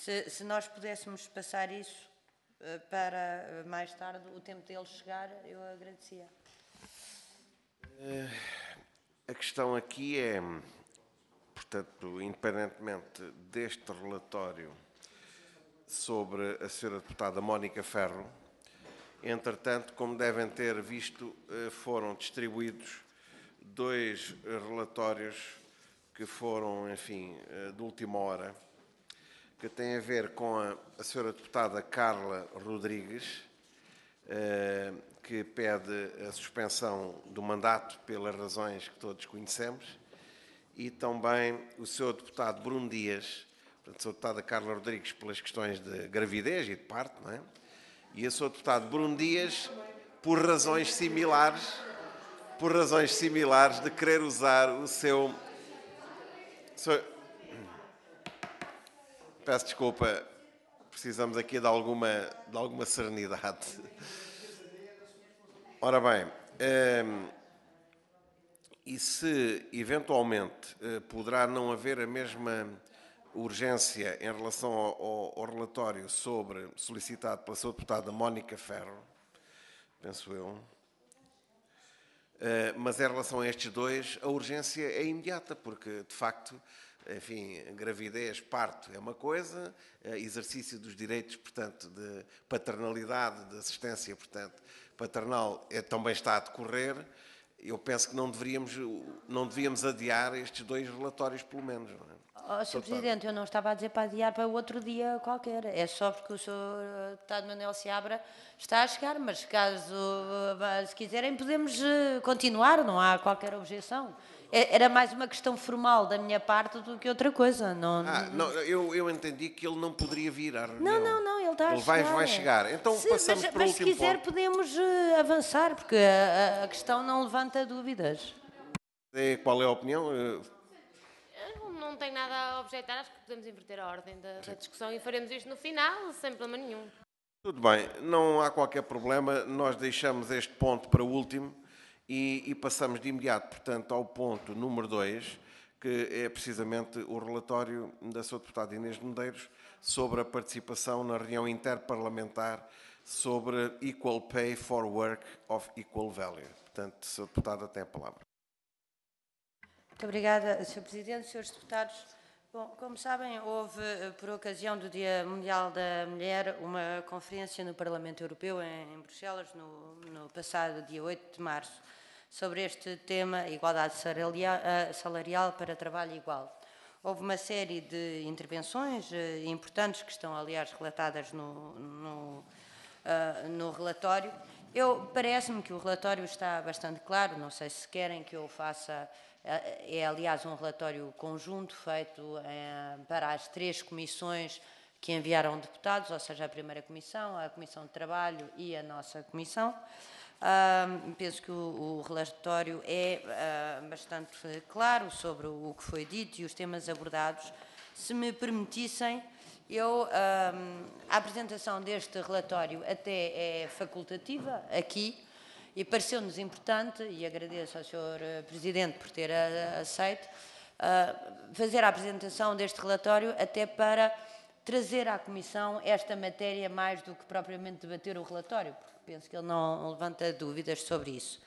Se nós pudéssemos passar isso para mais tarde, o tempo dele chegar, eu agradecia. A questão aqui é, portanto, independentemente deste relatório sobre a senhora deputada Mónica Ferro, entretanto, como devem ter visto, foram distribuídos 2 relatórios que foram, enfim, de última hora, que têm a ver com a senhora deputada Carla Rodrigues, que pede a suspensão do mandato pelas razões que todos conhecemos, e também o seu deputado Bruno Dias, portanto, a sua deputada Carla Rodrigues pelas questões de gravidez e de parto, não é? E a sua deputado Bruno Dias por razões similares de querer usar o seu... Peço desculpa, precisamos aqui de alguma serenidade. Ora bem, e se eventualmente poderá não haver a mesma urgência em relação ao relatório solicitado pela sua deputada Mónica Ferro, penso eu, mas em relação a estes 2, a urgência é imediata, porque, de facto, enfim, gravidez, parto é uma coisa, exercício dos direitos, portanto, de paternalidade, de assistência, portanto, paternal, também está a decorrer. Eu penso que não devíamos adiar estes 2 relatórios, pelo menos. Não é? Sr. Presidente, eu não estava a dizer para adiar para outro dia qualquer. É só porque o Sr. Deputado Manuel Seabra está a chegar, mas se quiserem podemos continuar, não há qualquer objeção. Era mais uma questão formal da minha parte do que outra coisa. Não, eu entendi que ele não poderia vir à reunião. Não, ele está a chegar. Ele vai chegar. Então passamos para o último ponto. Mas se quiser podemos avançar, porque a questão não levanta dúvidas. Qual é a opinião? Não tenho nada a objetar, acho que podemos inverter a ordem da discussão e faremos isto no final, sem problema nenhum. Tudo bem, não há qualquer problema, nós deixamos este ponto para o último e passamos de imediato, portanto, ao ponto número 2, que é precisamente o relatório da sua deputada Inês de Medeiros sobre a participação na reunião interparlamentar sobre Equal Pay for Work of Equal Value. Portanto, a sua deputada tem a palavra. Muito obrigada, Sr. Presidente, Srs. Deputados. Bom, como sabem, houve, por ocasião do Dia Mundial da Mulher, uma conferência no Parlamento Europeu, em Bruxelas, no passado dia 8 de março, sobre este tema, igualdade salarial para trabalho igual. Houve uma série de intervenções importantes que estão, aliás, relatadas no relatório. Parece-me que o relatório está bastante claro, não sei se querem que eu faça... É, aliás, um relatório conjunto feito para as 3 comissões que enviaram deputados, ou seja, a primeira comissão, a Comissão de Trabalho e a nossa comissão. Penso que o relatório é bastante claro sobre o que foi dito e os temas abordados. Se me permitissem, a apresentação deste relatório até é facultativa aqui, e pareceu-nos importante, e agradeço ao Sr. Presidente por ter aceito, fazer a apresentação deste relatório até para trazer à Comissão esta matéria mais do que propriamente debater o relatório, porque penso que ele não levanta dúvidas sobre isso.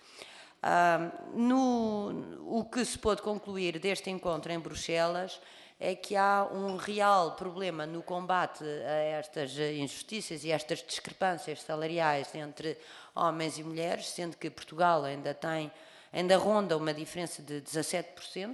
O que se pôde concluir deste encontro em Bruxelas é que há um real problema no combate a estas injustiças e estas discrepâncias salariais entre homens e mulheres, sendo que Portugal ainda ronda uma diferença de 17%,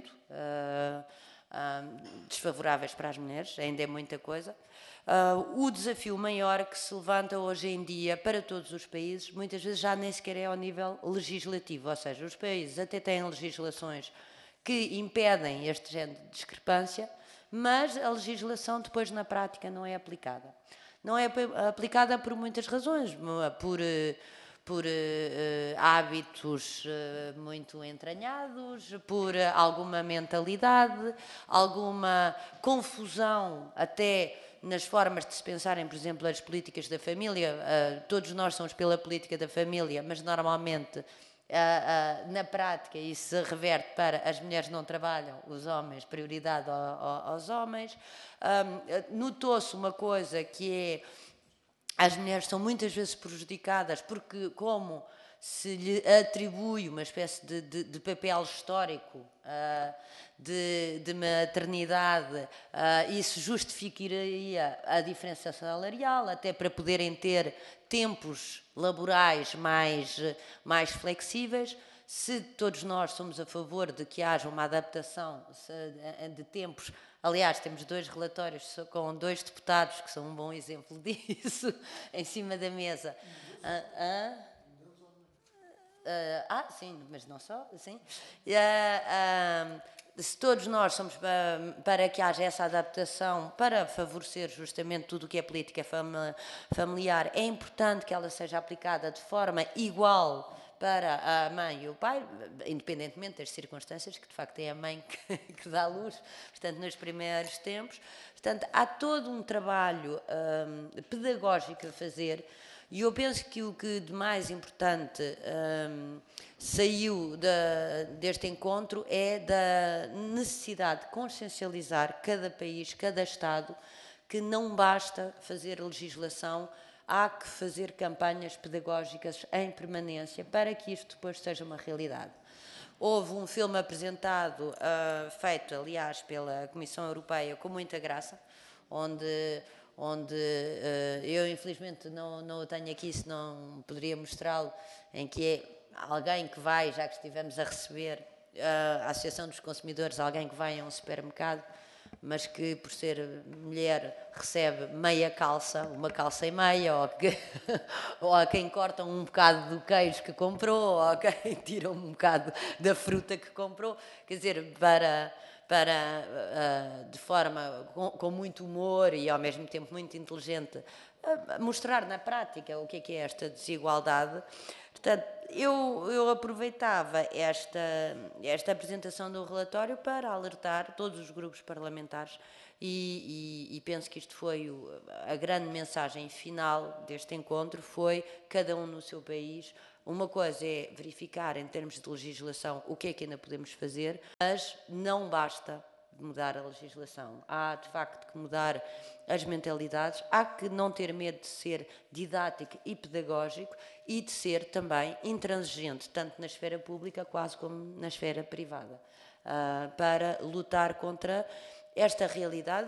desfavoráveis para as mulheres, ainda é muita coisa. O desafio maior que se levanta hoje em dia para todos os países, muitas vezes já nem sequer é ao nível legislativo, ou seja, os países até têm legislações que impedem este género de discrepância, mas a legislação depois na prática não é aplicada. Não é aplicada por muitas razões, por hábitos muito entranhados, por alguma mentalidade, alguma confusão até nas formas de se pensarem, por exemplo, as políticas da família. Todos nós somos pela política da família, mas normalmente na prática isso se reverte para as mulheres não trabalham, os homens, prioridade aos homens. Notou-se uma coisa que é, as mulheres são muitas vezes prejudicadas porque como se lhe atribui uma espécie de papel histórico de maternidade, isso justificaria a diferença salarial, até para poderem ter tempos laborais mais flexíveis. Se todos nós somos a favor de que haja uma adaptação de tempos, aliás, temos 2 relatórios com 2 deputados que são um bom exemplo disso, em cima da mesa. Sim, mas não só, sim. Se todos nós somos para que haja essa adaptação, para favorecer justamente tudo o que é política familiar, é importante que ela seja aplicada de forma igual para a mãe e o pai, independentemente das circunstâncias, que de facto é a mãe que dá luz, portanto, nos primeiros tempos. Portanto, há todo um trabalho pedagógico a fazer. E eu penso que o que de mais importante saiu deste encontro é da necessidade de consciencializar cada país, cada Estado, que não basta fazer legislação, há que fazer campanhas pedagógicas em permanência para que isto depois seja uma realidade. Houve um filme apresentado, feito, aliás, pela Comissão Europeia, com muita graça, onde eu infelizmente não o tenho aqui, senão poderia mostrá-lo, em que é alguém que vai, já que estivemos a receber a Associação dos Consumidores, alguém que vai a um supermercado, mas que por ser mulher recebe meia calça, uma calça e meia, ou a quem corta um bocado do queijo que comprou, ou a quem tira um bocado da fruta que comprou, quer dizer, de forma com muito humor e ao mesmo tempo muito inteligente, mostrar na prática o que é esta desigualdade. Portanto, eu aproveitava esta apresentação do relatório para alertar todos os grupos parlamentares e penso que isto foi a grande mensagem final deste encontro, foi cada um no seu país. Uma coisa é verificar em termos de legislação o que é que ainda podemos fazer, mas não basta mudar a legislação. Há, de facto, que mudar as mentalidades, há que não ter medo de ser didático e pedagógico e de ser também intransigente, tanto na esfera pública quase como na esfera privada, para lutar contra esta realidade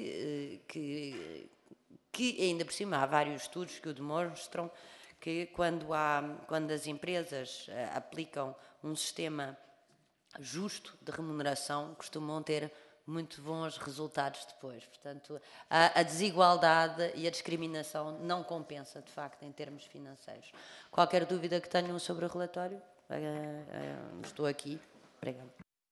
que ainda por cima há vários estudos que o demonstram, que quando as empresas aplicam um sistema justo de remuneração, costumam ter muito bons resultados depois. Portanto, a desigualdade e a discriminação não compensa, de facto, em termos financeiros. Qualquer dúvida que tenham sobre o relatório, estou aqui. Obrigada.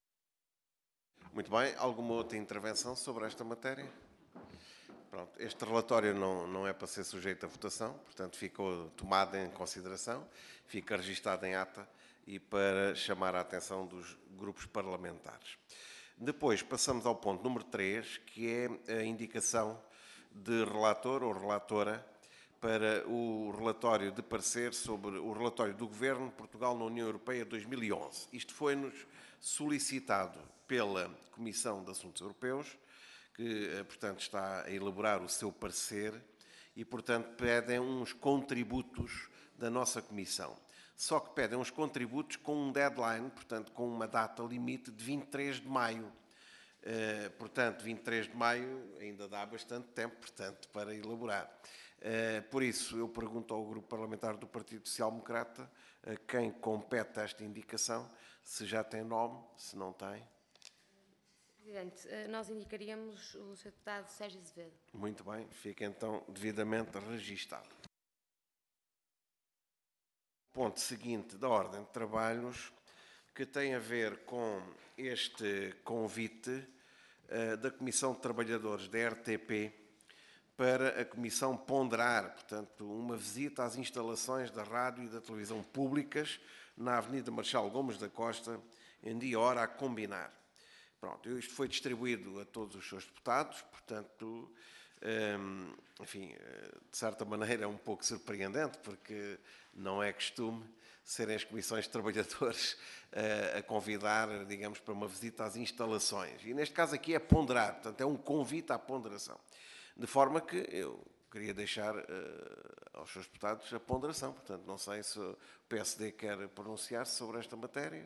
Muito bem. Alguma outra intervenção sobre esta matéria? Pronto, este relatório não é para ser sujeito a votação, portanto ficou tomado em consideração, fica registado em ata e para chamar a atenção dos grupos parlamentares. Depois passamos ao ponto número 3, que é a indicação de relator ou relatora para o relatório de parecer sobre o relatório do Governo de Portugal na União Europeia 2011. Isto foi-nos solicitado pela Comissão de Assuntos Europeus, que, portanto, está a elaborar o seu parecer e, portanto, pedem uns contributos da nossa Comissão. Só que pedem uns contributos com um deadline, portanto, com uma data limite de 23 de maio. Portanto, 23 de maio ainda dá bastante tempo, portanto, para elaborar. Por isso, eu pergunto ao Grupo Parlamentar do Partido Social Democrata, a quem compete esta indicação, se já tem nome, se não tem. Presidente, nós indicaríamos o Sr. Deputado Sérgio Azevedo. Muito bem, fica então devidamente registado. Ponto seguinte da ordem de trabalhos, que tem a ver com este convite da Comissão de Trabalhadores da RTP para a Comissão ponderar, portanto, uma visita às instalações da rádio e da televisão públicas na Avenida Marechal Gomes da Costa, em dia e hora a combinar. Pronto, isto foi distribuído a todos os seus deputados, portanto, enfim, de certa maneira é um pouco surpreendente, porque não é costume serem as comissões de trabalhadores a convidar, digamos, para uma visita às instalações. E neste caso aqui é ponderar, portanto é um convite à ponderação. De forma que eu queria deixar aos seus deputados a ponderação. Portanto, não sei se o PSD quer pronunciar-se sobre esta matéria.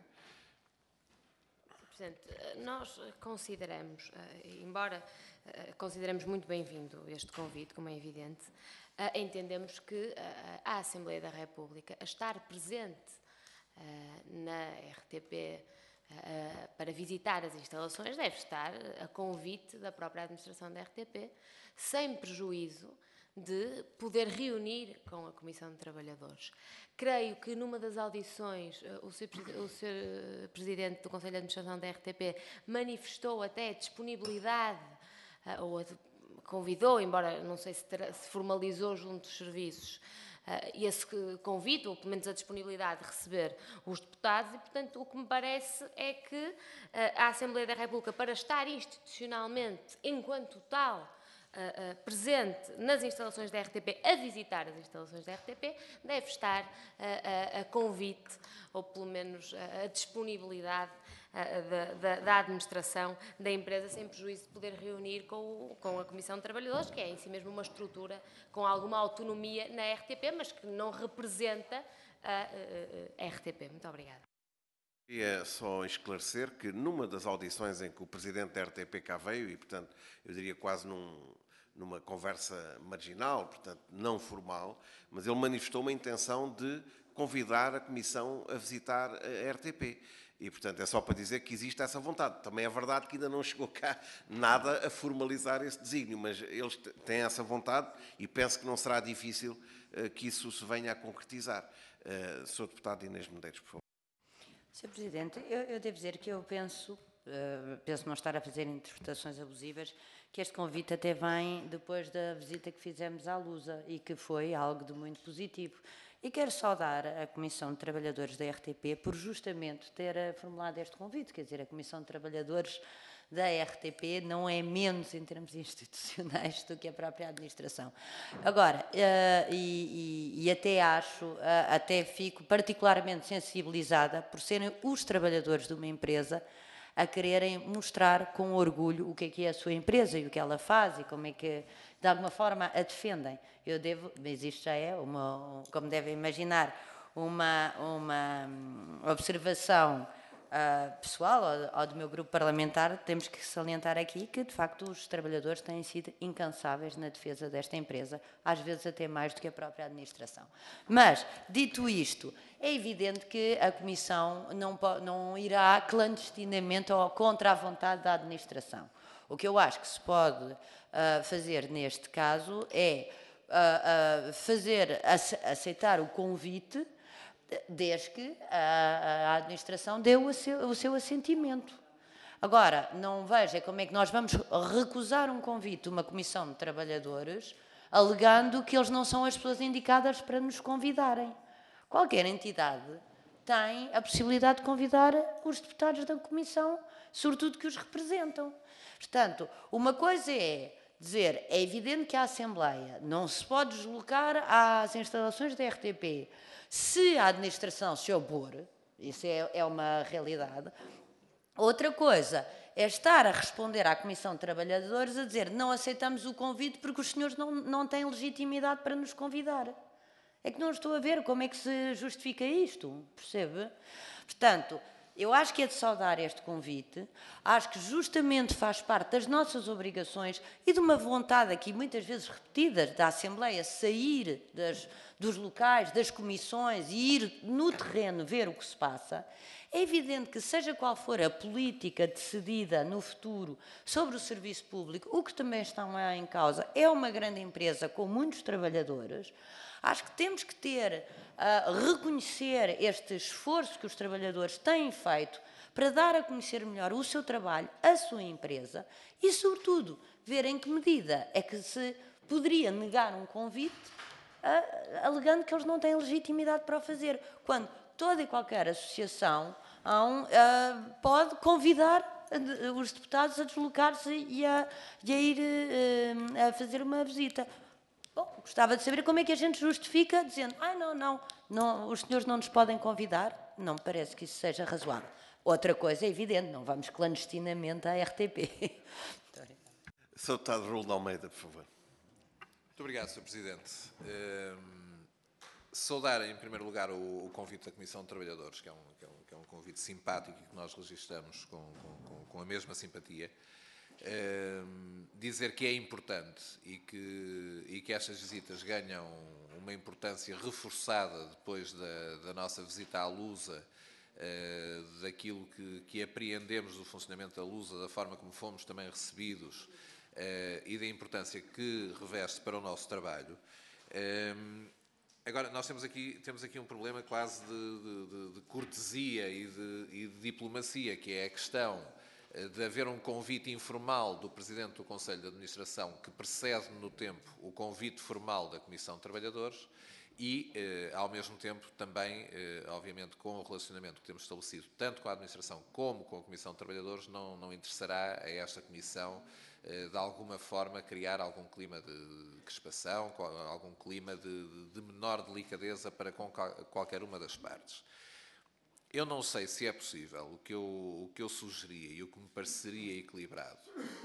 Presidente, nós consideramos, embora consideremos muito bem-vindo este convite, como é evidente, entendemos que a Assembleia da República, a estar presente na RTP para visitar as instalações, deve estar a convite da própria administração da RTP, sem prejuízo de poder reunir com a Comissão de Trabalhadores. Creio que numa das audições o Sr. Presidente do Conselho de Administração da RTP manifestou até disponibilidade, ou convidou, embora não sei se formalizou junto dos serviços, esse convite, ou pelo menos a disponibilidade de receber os deputados, e, portanto, o que me parece é que a Assembleia da República, para estar institucionalmente, enquanto tal, presente nas instalações da RTP, a visitar as instalações da RTP, deve estar a convite, ou pelo menos a disponibilidade da administração da empresa, sem prejuízo de poder reunir com a Comissão de Trabalhadores, que é em si mesmo uma estrutura com alguma autonomia na RTP, mas que não representa a RTP. Muito obrigada. Queria só esclarecer que numa das audições em que o Presidente da RTP cá veio, e portanto eu diria quase numa conversa marginal, portanto não formal, mas ele manifestou uma intenção de convidar a Comissão a visitar a RTP. E, portanto, é só para dizer que existe essa vontade. Também é verdade que ainda não chegou cá nada a formalizar esse desígnio, mas eles têm essa vontade e penso que não será difícil que isso se venha a concretizar. Sr. Deputado Inês Medeiros, por favor. Sr. Presidente, eu devo dizer que eu penso não estar a fazer interpretações abusivas, que este convite até vem depois da visita que fizemos à Lusa e que foi algo de muito positivo. E quero saudar a Comissão de Trabalhadores da RTP por justamente ter formulado este convite, quer dizer, a Comissão de Trabalhadores da RTP não é menos em termos institucionais do que a própria administração. Agora, e até acho, até fico particularmente sensibilizada por serem os trabalhadores de uma empresa a quererem mostrar com orgulho o que é a sua empresa e o que ela faz e como é que, de alguma forma, a defendem. Mas isto já é, como devem imaginar, uma observação pessoal ou do meu grupo parlamentar. Temos que salientar aqui que, de facto, os trabalhadores têm sido incansáveis na defesa desta empresa, às vezes até mais do que a própria administração. Mas, dito isto, é evidente que a Comissão não irá clandestinamente ou contra a vontade da administração. O que eu acho que se pode fazer neste caso é aceitar o convite, desde que a administração dê o seu assentimento. Agora, não veja como é que nós vamos recusar um convite de uma comissão de trabalhadores alegando que eles não são as pessoas indicadas para nos convidarem. Qualquer entidade tem a possibilidade de convidar os deputados da comissão, sobretudo que os representam. Portanto, uma coisa é dizer, é evidente que a Assembleia não se pode deslocar às instalações da RTP se a administração se opor, isso é uma realidade. Outra coisa é estar a responder à Comissão de Trabalhadores a dizer não aceitamos o convite porque os senhores não têm legitimidade para nos convidar. É que não estou a ver como é que se justifica isto, percebe? Portanto, eu acho que é de saudar este convite, acho que justamente faz parte das nossas obrigações e de uma vontade aqui muitas vezes repetida da Assembleia sair dos locais, das comissões e ir no terreno ver o que se passa. É evidente que seja qual for a política decidida no futuro sobre o serviço público, o que também está em causa é uma grande empresa com muitos trabalhadores. Acho que temos que reconhecer este esforço que os trabalhadores têm feito para dar a conhecer melhor o seu trabalho, a sua empresa e, sobretudo, ver em que medida é que se poderia negar um convite alegando que eles não têm legitimidade para o fazer, quando toda e qualquer associação pode convidar os deputados a deslocar-se e a ir a fazer uma visita. Bom, gostava de saber como é que a gente justifica dizendo não, os senhores não nos podem convidar. Não me parece que isso seja razoável. Outra coisa é evidente, não vamos clandestinamente à RTP. Sr. Deputado Raul de Almeida, por favor. Muito obrigado, Sr. Presidente. Saudar, em primeiro lugar, o convite da Comissão de Trabalhadores, que é um convite simpático e que nós registramos com a mesma simpatia. Dizer que é importante e que estas visitas ganham uma importância reforçada depois da nossa visita à Lusa, daquilo que apreendemos do funcionamento da Lusa, da forma como fomos também recebidos e da importância que reveste para o nosso trabalho. Agora, nós temos aqui um problema quase de cortesia e de diplomacia, que é a questão de haver um convite informal do Presidente do Conselho de Administração que precede no tempo o convite formal da Comissão de Trabalhadores e, ao mesmo tempo, também, obviamente, com o relacionamento que temos estabelecido tanto com a Administração como com a Comissão de Trabalhadores, não interessará a esta Comissão de alguma forma criar algum clima de crispação, algum clima de menor delicadeza para com qualquer uma das partes. Eu não sei se é possível, o que eu sugeria e o que me pareceria equilibrado,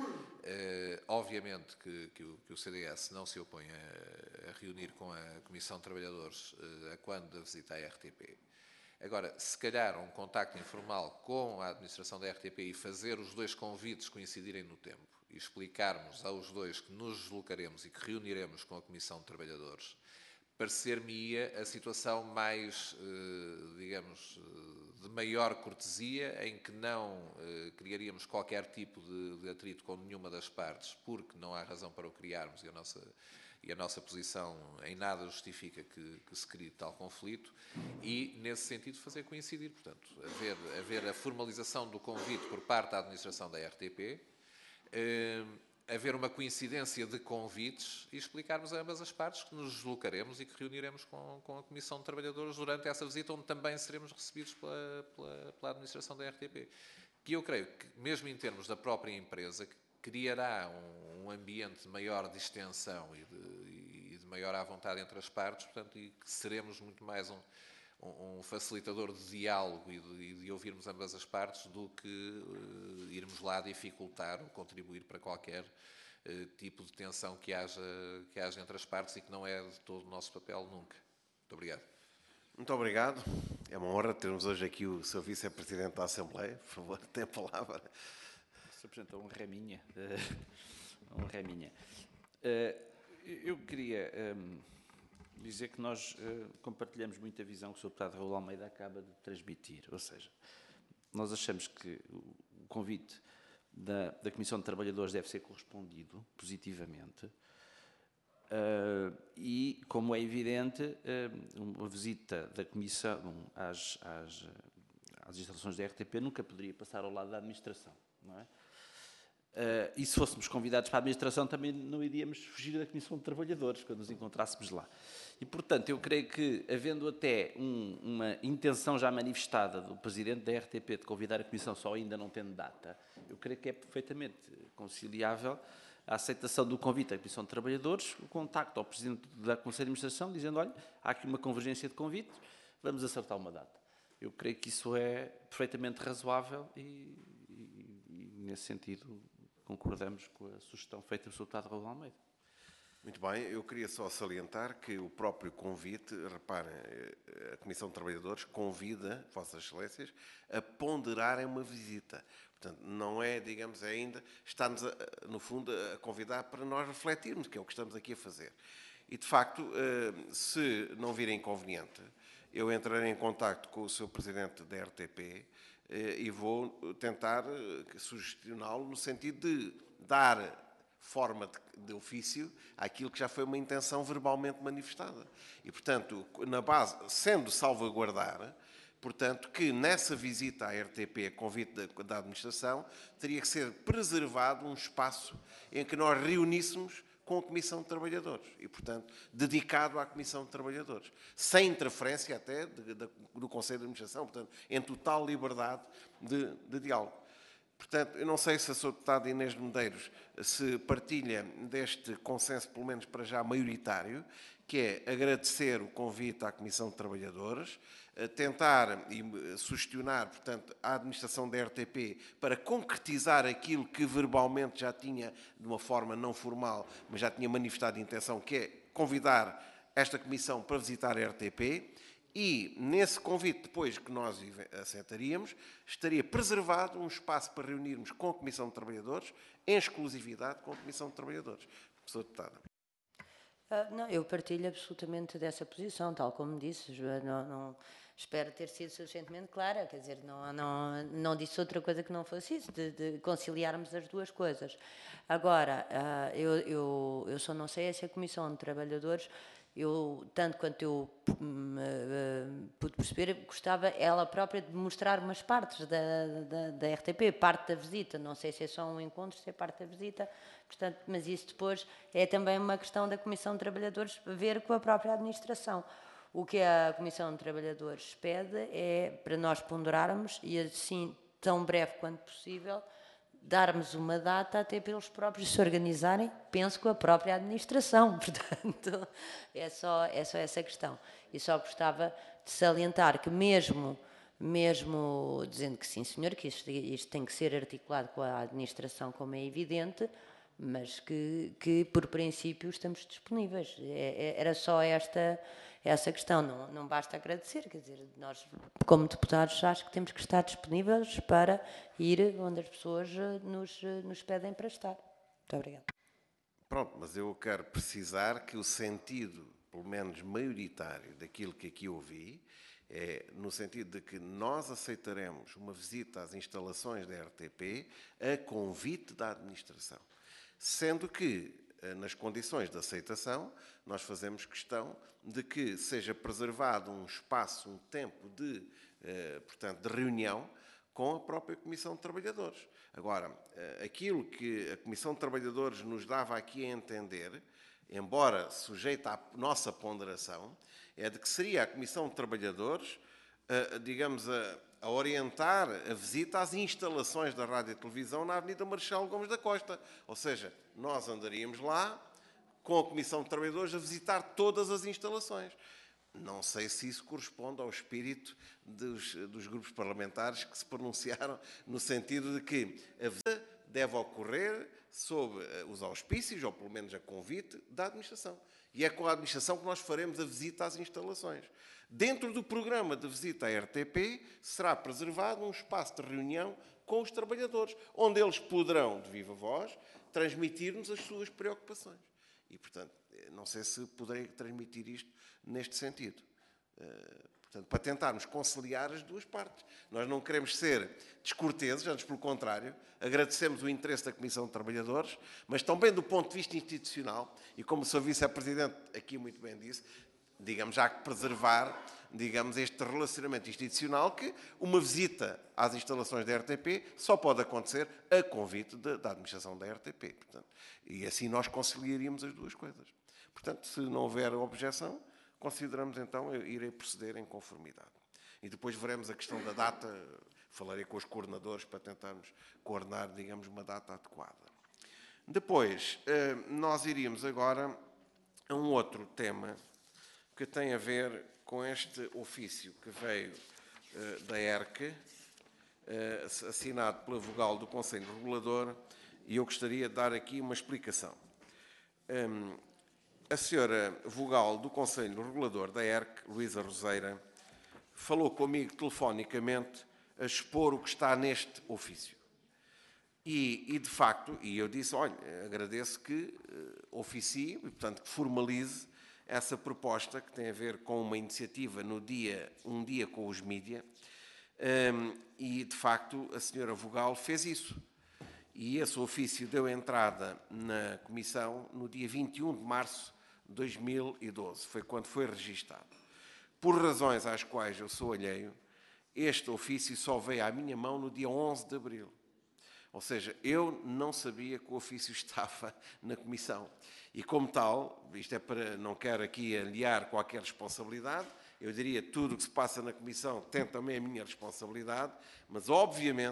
obviamente que o CDS não se opõe a reunir com a Comissão de Trabalhadores a quando da visita à RTP. Agora, se calhar um contacto informal com a administração da RTP e fazer os dois convites coincidirem no tempo e explicarmos aos dois que nos deslocaremos e que reuniremos com a Comissão de Trabalhadores, parecer-me-ia a situação mais, digamos, de maior cortesia, em que não criaríamos qualquer tipo de atrito com nenhuma das partes, porque não há razão para o criarmos e a nossa posição em nada justifica que se crie tal conflito, e, nesse sentido, fazer coincidir. Portanto, haver a formalização do convite por parte da administração da RTP, haver uma coincidência de convites e explicarmos a ambas as partes que nos deslocaremos e que reuniremos com a Comissão de Trabalhadores durante essa visita, onde também seremos recebidos pela administração da RTP. Que eu creio que, mesmo em termos da própria empresa, criará um ambiente de maior distensão e de maior à vontade entre as partes, portanto, e que seremos muito mais um facilitador de diálogo e de ouvirmos ambas as partes do que irmos lá dificultar ou contribuir para qualquer tipo de tensão que haja entre as partes e que não é de todo o nosso papel nunca. Muito obrigado. Muito obrigado. É uma honra termos hoje aqui o Sr. Vice-Presidente da Assembleia. Por favor, tem a palavra. Sr. Presidente, um reminha. Eu queria dizer que nós compartilhamos muito a visão que o Sr. Deputado Raul Almeida acaba de transmitir. Ou seja, nós achamos que o convite da Comissão de Trabalhadores deve ser correspondido positivamente e, como é evidente, uma visita da Comissão às instalações da RTP nunca poderia passar ao lado da administração, não é? E se fôssemos convidados para a administração também não iríamos fugir da Comissão de Trabalhadores quando nos encontrássemos lá. E, portanto, eu creio que, havendo até uma intenção já manifestada do Presidente da RTP de convidar a Comissão, só ainda não tendo data, eu creio que é perfeitamente conciliável a aceitação do convite da Comissão de Trabalhadores, o contacto ao Presidente da Conselho de Administração, dizendo, olha, há aqui uma convergência de convites, vamos acertar uma data. Eu creio que isso é perfeitamente razoável e nesse sentido, concordamos com a sugestão feita pelo Sr. Deputado Raul Almeida. Muito bem, eu queria só salientar que o próprio convite, reparem, a Comissão de Trabalhadores convida Vossas Excelências a ponderarem uma visita. Portanto, não é, digamos, ainda, está-nos, no fundo, a convidar para nós refletirmos, que é o que estamos aqui a fazer. E, de facto, se não vir inconveniente, eu entrarei em contacto com o Sr. Presidente da RTP e vou tentar sugestioná-lo no sentido de dar forma de ofício àquilo que já foi uma intenção verbalmente manifestada. E, portanto, na base, sendo salvaguardar, portanto, que nessa visita à RTP, a convite da administração, teria que ser preservado um espaço em que nós reuníssemos com a Comissão de Trabalhadores e, portanto, dedicado à Comissão de Trabalhadores, sem interferência até do Conselho de Administração, portanto, em total liberdade de diálogo. Portanto, eu não sei se a Sra. Deputada Inês de Medeiros se partilha deste consenso, pelo menos para já maioritário, que é agradecer o convite à Comissão de Trabalhadores, tentar e sugestionar, portanto, a administração da RTP para concretizar aquilo que verbalmente já tinha, de uma forma não formal, mas já tinha manifestado intenção, que é convidar esta Comissão para visitar a RTP. E, nesse convite, depois que nós aceitaríamos, estaria preservado um espaço para reunirmos com a Comissão de Trabalhadores, em exclusividade com a Comissão de Trabalhadores. Professora Deputada. Não, eu partilho absolutamente dessa posição, tal como disse. Espero ter sido suficientemente clara, quer dizer, não disse outra coisa que não fosse isso, de conciliarmos as duas coisas. Agora, eu só não sei se a Comissão de Trabalhadores, tanto quanto eu pude perceber, gostava ela própria de mostrar umas partes da RTP, parte da visita, não sei se é só um encontro, se é parte da visita, portanto, mas isso depois é também uma questão da Comissão de Trabalhadores ver com a própria administração. O que a Comissão de Trabalhadores pede é para nós ponderarmos e assim, tão breve quanto possível, darmos uma data até para eles próprios se organizarem, penso, com a própria administração. Portanto, é só essa questão. E só gostava de salientar que mesmo dizendo que sim, senhor, que isto tem que ser articulado com a administração, como é evidente, mas que por princípio estamos disponíveis. Era só essa questão, não basta agradecer, quer dizer, nós como deputados acho que temos que estar disponíveis para ir onde as pessoas nos pedem para estar. Muito obrigada. Pronto, mas eu quero precisar que o sentido, pelo menos maioritário, daquilo que aqui ouvi, é no sentido de que nós aceitaremos uma visita às instalações da RTP a convite da administração. Sendo que, nas condições de aceitação, nós fazemos questão de que seja preservado um espaço, um tempo portanto, de reunião com a própria Comissão de Trabalhadores. Agora, aquilo que a Comissão de Trabalhadores nos dava aqui a entender, embora sujeita à nossa ponderação, é de que seria a Comissão de Trabalhadores, digamos, a orientar a visita às instalações da Rádio e Televisão na Avenida Marechal Gomes da Costa. Ou seja, nós andaríamos lá com a Comissão de Trabalhadores a visitar todas as instalações. Não sei se isso corresponde ao espírito dos grupos parlamentares que se pronunciaram no sentido de que a visita deve ocorrer sob os auspícios, ou pelo menos a convite, da administração. E é com a administração que nós faremos a visita às instalações. Dentro do programa de visita à RTP, será preservado um espaço de reunião com os trabalhadores, onde eles poderão, de viva voz, transmitir-nos as suas preocupações. E, portanto, não sei se poderei transmitir isto neste sentido. Portanto, para tentarmos conciliar as duas partes. Nós não queremos ser descorteses, antes pelo contrário, agradecemos o interesse da Comissão de Trabalhadores, mas também do ponto de vista institucional, e como o Sr. Vice-Presidente aqui muito bem disse, digamos, há que preservar, digamos, este relacionamento institucional que uma visita às instalações da RTP só pode acontecer a convite da administração da RTP. Portanto, e assim nós conciliaríamos as duas coisas. Portanto, se não houver objeção, consideramos então, eu irei proceder em conformidade. E depois veremos a questão da data, falarei com os coordenadores para tentarmos coordenar, digamos, uma data adequada. Depois, nós iríamos agora a um outro tema que tem a ver com este ofício que veio da ERC, assinado pela vogal do Conselho Regulador, e eu gostaria de dar aqui uma explicação. A senhora vogal do Conselho Regulador da ERC, Luísa Roseira, falou comigo telefonicamente a expor o que está neste ofício. E de facto, e eu disse, olha, agradeço que oficie, e portanto que formalize essa proposta que tem a ver com uma iniciativa no Um Dia com os Mídia, e de facto a senhora vogal fez isso. E esse ofício deu entrada na Comissão no dia 21 de março de 2012, foi quando foi registado. Por razões às quais eu sou alheio, este ofício só veio à minha mão no dia 11 de abril. Ou seja, eu não sabia que o ofício estava na Comissão. E como tal, isto é para, não quero aqui aliar qualquer responsabilidade, eu diria tudo o que se passa na Comissão tem também a minha responsabilidade, mas obviamente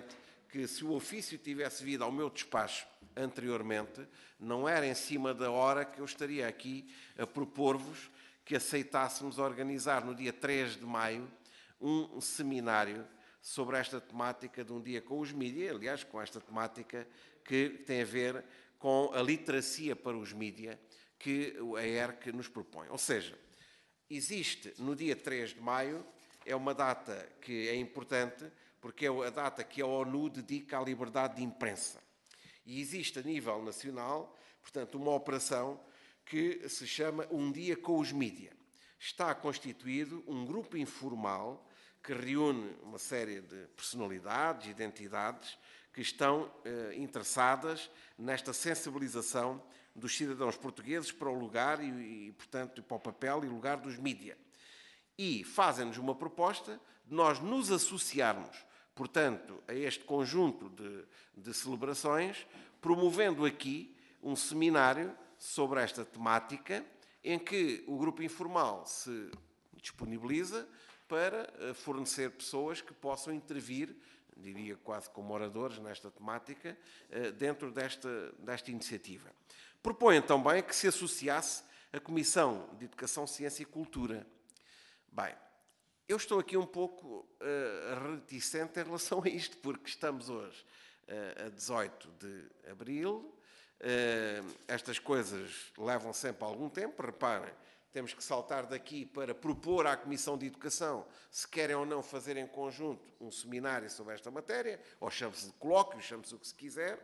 que se o ofício tivesse vindo ao meu despacho anteriormente, não era em cima da hora que eu estaria aqui a propor-vos que aceitássemos organizar no dia 3 de maio um seminário sobre esta temática de um dia com os mídia, aliás, com esta temática que tem a ver com a literacia para os mídia que a ERC nos propõe. Ou seja, existe no dia 3 de maio, é uma data que é importante, porque é a data que a ONU dedica à liberdade de imprensa. E existe a nível nacional, portanto, uma operação que se chama Um Dia com os Mídia. Está constituído um grupo informal que reúne uma série de personalidades, identidades, que estão interessadas nesta sensibilização dos cidadãos portugueses para o lugar e, portanto, para o papel e lugar dos mídia. E fazem-nos uma proposta de nós nos associarmos, portanto, a este conjunto de celebrações, promovendo aqui um seminário sobre esta temática, em que o grupo informal se disponibiliza para fornecer pessoas que possam intervir, diria quase como oradores nesta temática, dentro desta iniciativa. Propõem também que se associasse a Comissão de Educação, Ciência e Cultura. Bem, eu estou aqui um pouco reticente em relação a isto, porque estamos hoje a 18 de abril, estas coisas levam sempre algum tempo, reparem, temos que saltar daqui para propor à Comissão de Educação se querem ou não fazer em conjunto um seminário sobre esta matéria, ou chame-se de colóquio, chame-se o que se quiser.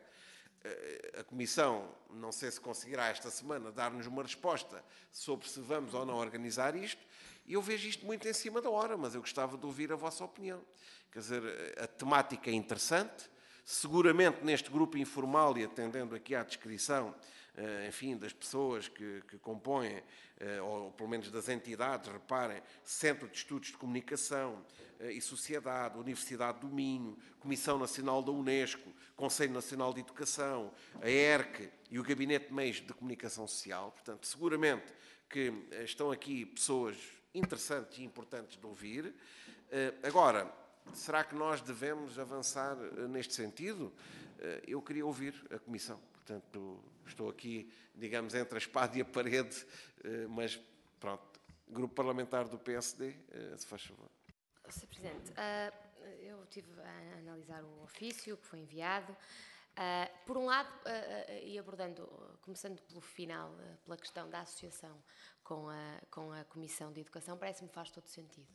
A Comissão, não sei se conseguirá esta semana dar-nos uma resposta sobre se vamos ou não organizar isto, e eu vejo isto muito em cima da hora, mas eu gostava de ouvir a vossa opinião. Quer dizer, a temática é interessante, seguramente neste grupo informal, e atendendo aqui à descrição, enfim, das pessoas que compõem, ou pelo menos das entidades, reparem, Centro de Estudos de Comunicação e Sociedade, Universidade do Minho, Comissão Nacional da Unesco, Conselho Nacional de Educação, a ERC e o Gabinete de Meios de Comunicação Social. Portanto, seguramente que estão aqui pessoas interessantes e importantes de ouvir. Agora, será que nós devemos avançar neste sentido? Eu queria ouvir a Comissão. Portanto, estou aqui, digamos, entre a espada e a parede, mas pronto. Grupo Parlamentar do PSD, se faz favor. Sr. Presidente, eu estive a analisar o ofício que foi enviado. Por um lado, e abordando, começando pelo final, pela questão da associação com a Comissão de Educação, parece-me que faz todo sentido.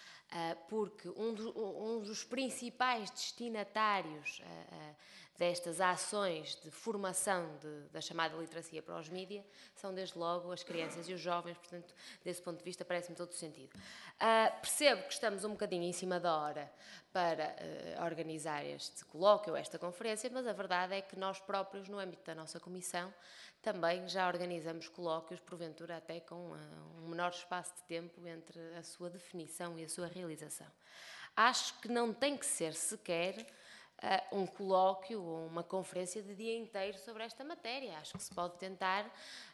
Porque um dos principais destinatários destas ações de formação da chamada literacia para os mídia são, desde logo, as crianças e os jovens, portanto, desse ponto de vista, parece-me todo sentido. Percebo que estamos um bocadinho em cima da hora para organizar este colóquio, esta conferência, mas a verdade é que nós próprios, no âmbito da nossa comissão, também já organizamos colóquios, porventura até com um menor espaço de tempo entre a sua definição e a sua realização. Acho que não tem que ser sequer um colóquio ou uma conferência de dia inteiro sobre esta matéria. Acho que se pode tentar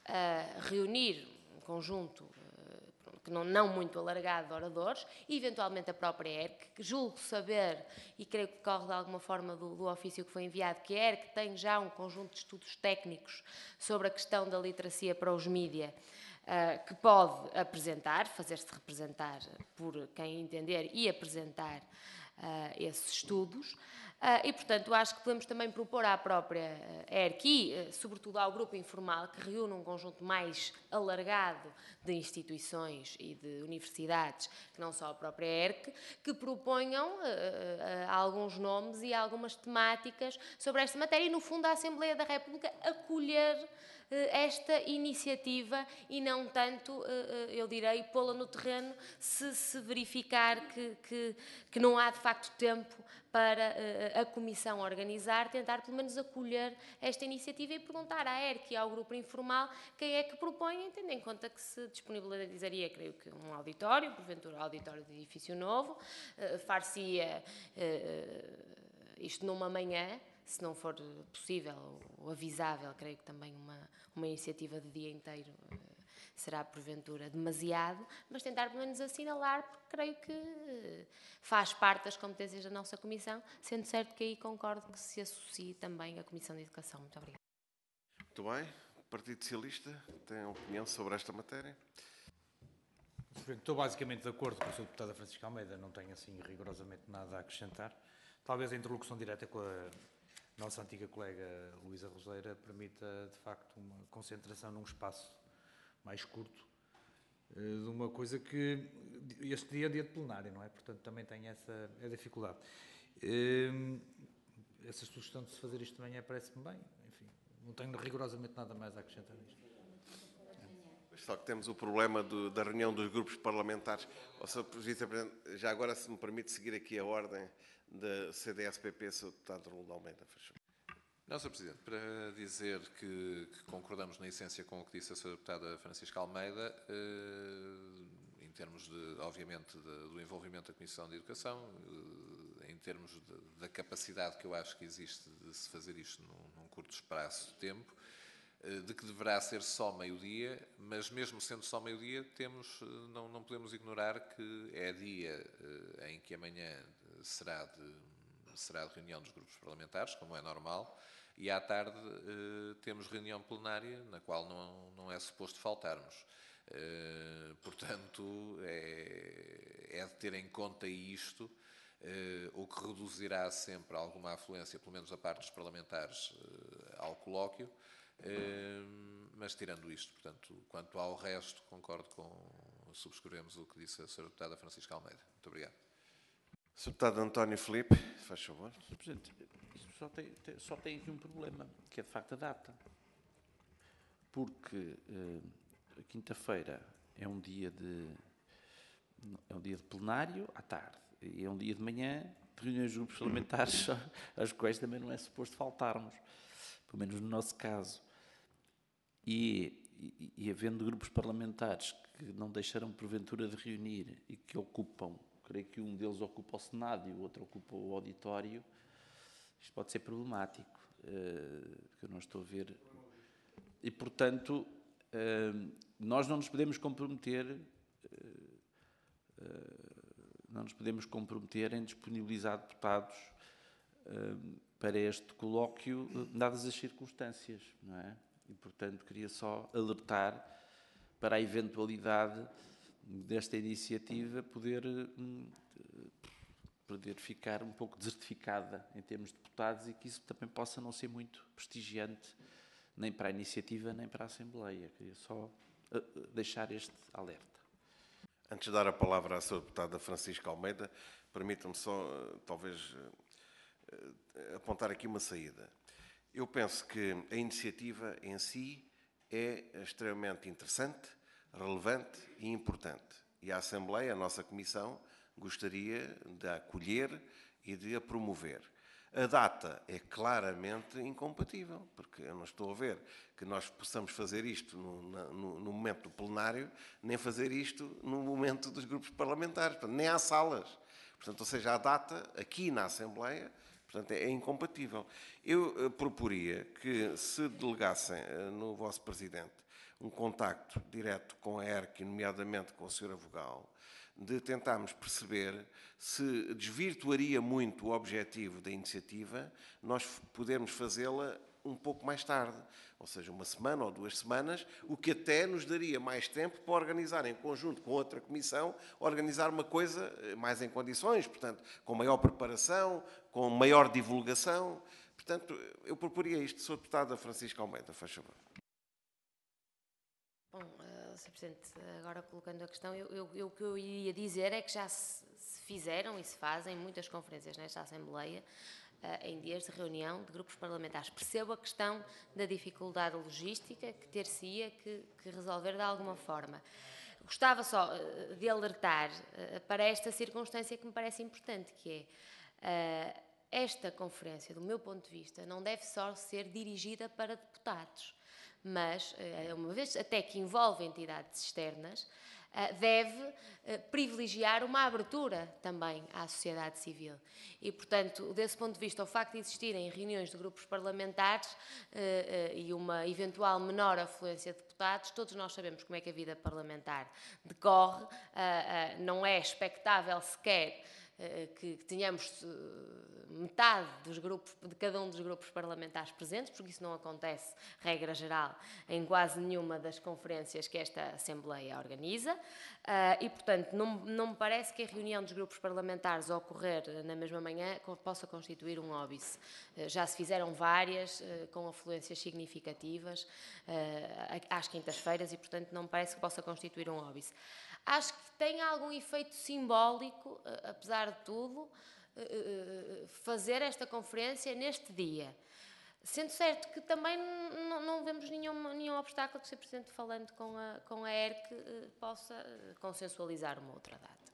reunir um conjunto que não muito alargado de oradores, e eventualmente a própria ERC, que julgo saber, e creio que decorre de alguma forma do ofício que foi enviado, que a ERC tem já um conjunto de estudos técnicos sobre a questão da literacia para os mídia, que pode apresentar, fazer-se representar por quem entender e apresentar esses estudos. E, portanto, acho que podemos também propor à própria ERC e, sobretudo, ao grupo informal, que reúne um conjunto mais alargado de instituições e de universidades, que não só a própria ERC, que proponham alguns nomes e algumas temáticas sobre esta matéria e, no fundo, a Assembleia da República acolher esta iniciativa e não tanto, eu direi, pô-la no terreno se verificar que não há de facto tempo para a Comissão organizar, tentar pelo menos acolher esta iniciativa e perguntar à ERC e ao grupo informal quem é que propõe, tendo em conta que se disponibilizaria, creio que um auditório, porventura um auditório de edifício novo, far-se-ia isto numa manhã, se não for possível ou avisável, creio que também uma iniciativa de dia inteiro será porventura demasiado, mas tentar pelo menos assinalar, porque creio que faz parte das competências da nossa Comissão, sendo certo que aí concordo que se associe também a Comissão de Educação. Muito obrigada. Muito bem. O Partido Socialista tem opinião sobre esta matéria? Estou basicamente de acordo com o Sr. Deputado Francisco Almeida, não tenho assim rigorosamente nada a acrescentar. Talvez a interlocução direta com a nossa antiga colega Luísa Roseira permita, de facto, uma concentração num espaço mais curto de uma coisa que este dia é dia de plenário, não é? Portanto, também tem essa dificuldade. Essa sugestão de se fazer isto de manhã parece-me bem. Enfim, não tenho rigorosamente nada mais a acrescentar nisto. Só que temos o problema da reunião dos grupos parlamentares. Ó, Sr. Vice-Presidente, já agora, se me permite seguir aqui a ordem da CDS-PP, Sr. Deputado Raul de Almeida. Não, Sr. Presidente, para dizer que concordamos na essência com o que disse a Sra. Deputada Francisca Almeida, em termos, obviamente, do envolvimento da Comissão de Educação, em termos da capacidade que eu acho que existe de se fazer isto num curto espaço de tempo, de que deverá ser só meio-dia, mas mesmo sendo só meio-dia, não podemos ignorar que é dia em que amanhã será de reunião dos grupos parlamentares, como é normal, e à tarde temos reunião plenária, na qual não é suposto faltarmos. Portanto, é de ter em conta isto, o que reduzirá sempre alguma afluência, pelo menos da parte dos parlamentares, ao colóquio. Mas tirando isto, portanto, quanto ao resto, subscrevemos o que disse a Sra. Deputada Francisca Almeida. Muito obrigado. Sr. Deputado António Filipe, faz favor. Sr. Presidente, isto só tem aqui um problema, que é de facto a data. Porque a quinta-feira é um dia de plenário à tarde, e é um dia de manhã de reuniões de grupos parlamentares, às quais também não é suposto faltarmos, pelo menos no nosso caso. E havendo grupos parlamentares que não deixaram porventura de reunir e que ocupam, creio que um deles ocupa o Senado e o outro ocupa o auditório, isto pode ser problemático, porque eu não estou a ver. E, portanto, nós não nos podemos comprometer em disponibilizar deputados para este colóquio, dadas as circunstâncias, não é? E, portanto, queria só alertar para a eventualidade desta iniciativa poder ficar um pouco desertificada em termos de deputados e que isso também possa não ser muito prestigiante nem para a iniciativa nem para a Assembleia. Queria só deixar este alerta. Antes de dar a palavra à Sra. Deputada Francisca Almeida, permita-me só, talvez, apontar aqui uma saída. Eu penso que a iniciativa em si é extremamente interessante, relevante e importante. E a Assembleia, a nossa Comissão, gostaria de a acolher e de a promover. A data é claramente incompatível, porque eu não estou a ver que nós possamos fazer isto no momento do plenário, nem fazer isto no momento dos grupos parlamentares, portanto, nem há salas. Portanto, ou seja, a data aqui na Assembleia, portanto, é incompatível. Eu proporia que se delegassem no vosso Presidente um contacto direto com a ERC, nomeadamente com a Sra. Vogal, de tentarmos perceber se desvirtuaria muito o objetivo da iniciativa, nós podermos fazê-la um pouco mais tarde, ou seja, uma semana ou 2 semanas, o que até nos daria mais tempo para organizar, em conjunto com outra comissão, organizar uma coisa mais em condições, portanto, com maior preparação, com maior divulgação. Portanto, eu proporia isto. Sra. Deputada Francisca Almeida, faz favor. Bom, Sr. Presidente, agora colocando a questão, o que eu iria dizer é que já se fizeram e se fazem muitas conferências nesta Assembleia em dias de reunião de grupos parlamentares. Percebo a questão da dificuldade logística que ter-se-ia que resolver de alguma forma. Gostava só de alertar para esta circunstância que me parece importante, que é esta conferência, do meu ponto de vista, não deve só ser dirigida para deputados, mas, uma vez até que envolve entidades externas, deve privilegiar uma abertura também à sociedade civil. E, portanto, desse ponto de vista, o facto de existirem reuniões de grupos parlamentares e uma eventual menor afluência de deputados, todos nós sabemos como é que a vida parlamentar decorre, não é expectável sequer que tenhamos metade dos grupos, de cada um dos grupos parlamentares presentes, porque isso não acontece, regra geral, em quase nenhuma das conferências que esta Assembleia organiza, e, portanto, não me parece que a reunião dos grupos parlamentares a ocorrer na mesma manhã possa constituir um óbice. Já se fizeram várias, com afluências significativas, às quintas-feiras, e, portanto, não me parece que possa constituir um óbice. Acho que tem algum efeito simbólico, apesar de tudo, fazer esta conferência neste dia. Sendo certo que também não vemos nenhum obstáculo que o Sr. Presidente, falando com a ERC, possa consensualizar uma outra data.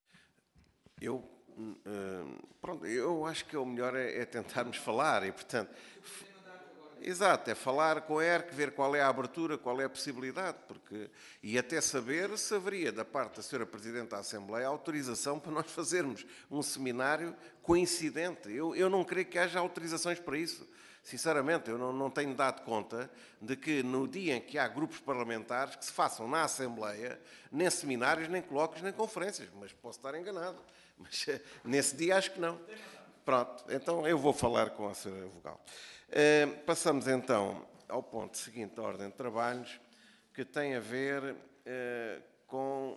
Eu acho que o melhor é tentarmos falar e, portanto... Exato, é falar com a ERC, ver qual é a abertura, qual é a possibilidade, e até saber se haveria, da parte da Sra. Presidente da Assembleia, autorização para nós fazermos um seminário coincidente. Eu não creio que haja autorizações para isso. Sinceramente, eu não tenho dado conta de que no dia em que há grupos parlamentares que se façam na Assembleia, nem seminários, nem colóquios, nem conferências, mas posso estar enganado. Mas nesse dia acho que não. Pronto, então eu vou falar com a Sra. Vogal. Passamos então ao ponto seguinte da ordem de trabalhos, que tem a ver com...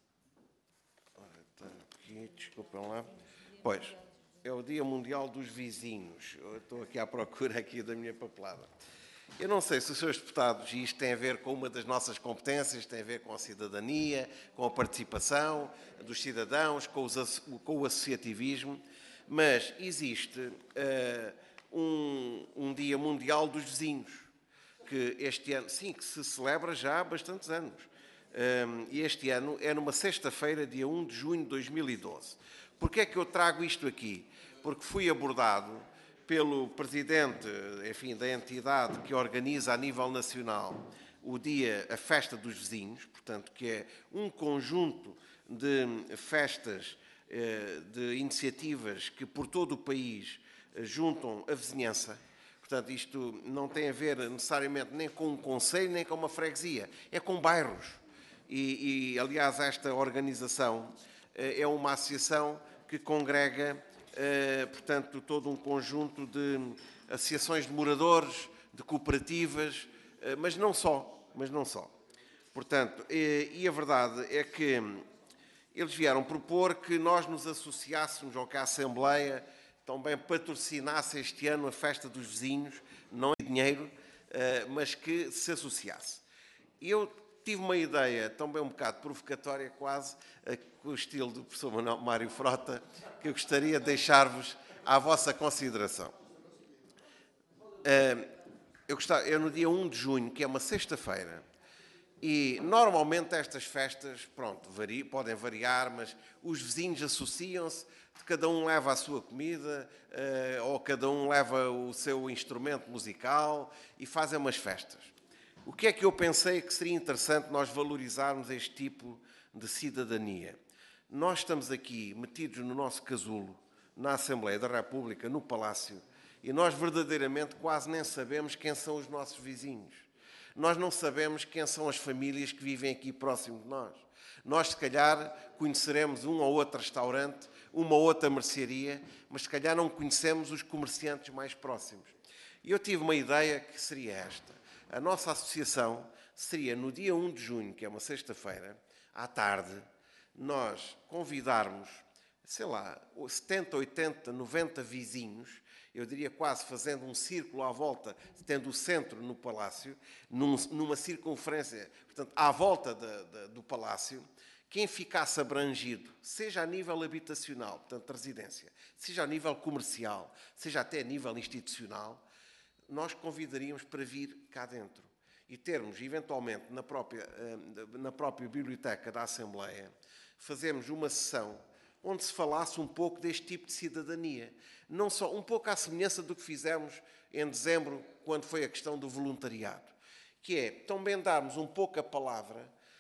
Desculpem lá. Pois, é o Dia Mundial dos Vizinhos. Eu estou aqui à procura aqui da minha papelada. Eu não sei se os seus deputados, e isto tem a ver com uma das nossas competências, tem a ver com a cidadania, com a participação dos cidadãos, com o associativismo, mas existe um Dia Mundial dos Vizinhos, que este ano, sim, que se celebra já há bastantes anos. E este ano é numa sexta-feira, dia 1 de junho de 2012. Porquê é que eu trago isto aqui? Porque fui abordado pelo presidente, enfim, da entidade que organiza a nível nacional a Festa dos Vizinhos, portanto, que é um conjunto de festas, de iniciativas que por todo o país juntam a vizinhança. Portanto, isto não tem a ver necessariamente nem com um concelho, nem com uma freguesia, é com bairros. Aliás, esta organização é uma associação que congrega, portanto, todo um conjunto de associações de moradores, de cooperativas, mas não só. Portanto, e a verdade é que eles vieram propor que nós nos associássemos, ou que a Assembleia também patrocinasse este ano a Festa dos Vizinhos, não é dinheiro, mas que se associasse. E eu tive uma ideia, também um bocado provocatória, quase, com o estilo do professor Mário Frota, que eu gostaria de deixar-vos à vossa consideração. Eu no dia 1 de junho, que é uma sexta-feira, e normalmente estas festas, pronto, podem variar, mas os vizinhos associam-se, cada um leva a sua comida, ou cada um leva o seu instrumento musical e fazem umas festas. O que é que eu pensei que seria interessante nós valorizarmos este tipo de cidadania? Nós estamos aqui metidos no nosso casulo, na Assembleia da República, no Palácio, e nós verdadeiramente quase nem sabemos quem são os nossos vizinhos. Nós não sabemos quem são as famílias que vivem aqui próximo de nós. Nós, se calhar, conheceremos um ou outro restaurante, uma ou outra mercearia, mas se calhar não conhecemos os comerciantes mais próximos. E eu tive uma ideia que seria esta. A nossa associação seria no dia 1 de junho, que é uma sexta-feira, à tarde, nós convidarmos, sei lá, 70, 80, 90 vizinhos, eu diria quase fazendo um círculo à volta, tendo o centro no Palácio, numa circunferência, portanto, à volta do Palácio, quem ficasse abrangido, seja a nível habitacional, portanto, residência, seja a nível comercial, seja até a nível institucional, nós convidaríamos para vir cá dentro e termos, eventualmente, na própria biblioteca da Assembleia, fazermos uma sessão onde se falasse um pouco deste tipo de cidadania. Não só, um pouco à semelhança do que fizemos em dezembro, quando foi a questão do voluntariado, que é também darmos um pouco a palavra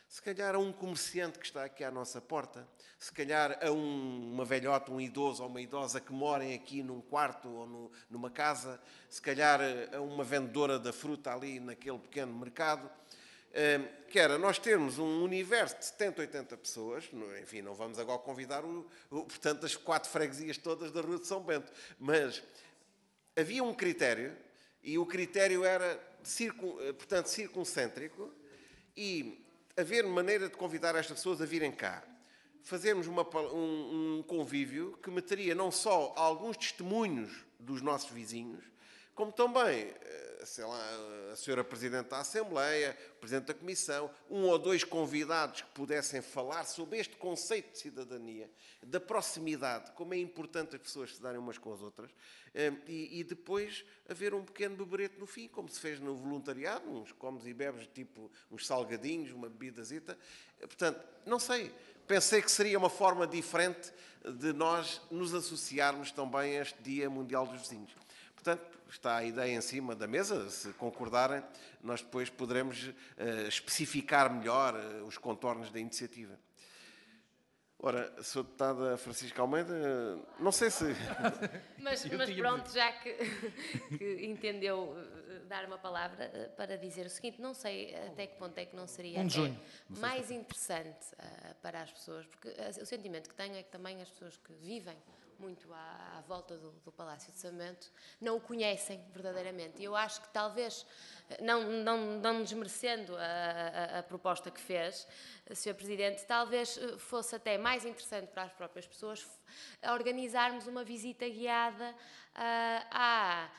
se calhar a um comerciante que está aqui à nossa porta, se calhar a uma velhota, um idoso ou uma idosa que morem aqui num quarto ou numa casa, se calhar a uma vendedora da fruta ali naquele pequeno mercado, que era nós termos um universo de 70, 80 pessoas, enfim, não vamos agora convidar, portanto, as 4 freguesias todas da Rua de São Bento, mas havia um critério, e o critério era, portanto, circuncêntrico, e haver maneira de convidar estas pessoas a virem cá. Fazermos um convívio que meteria não só alguns testemunhos dos nossos vizinhos, como também, sei lá, a senhora Presidente da Assembleia, o Presidente da Comissão, 1 ou 2 convidados que pudessem falar sobre este conceito de cidadania, da proximidade, como é importante as pessoas se darem umas com as outras, e depois haver um pequeno beberete no fim, como se fez no voluntariado, uns comes e bebes, tipo uns salgadinhos, uma bebidazita. Portanto, não sei, pensei que seria uma forma diferente de nós nos associarmos também a este Dia Mundial dos Vizinhos. Portanto, está a ideia em cima da mesa, se concordarem, nós depois poderemos especificar melhor os contornos da iniciativa. Ora, Sra. Deputada Francisca Almeida, não sei se... Mas pronto, já que entendeu dar uma palavra para dizer o seguinte, não sei até que ponto é que não seria mais interessante para as pessoas, porque o sentimento que tenho é que também as pessoas que vivem muito à volta do Palácio de São Bento não o conhecem verdadeiramente. E eu acho que talvez, não desmerecendo a proposta que fez, Sr. Presidente, talvez fosse até mais interessante para as próprias pessoas organizarmos uma visita guiada à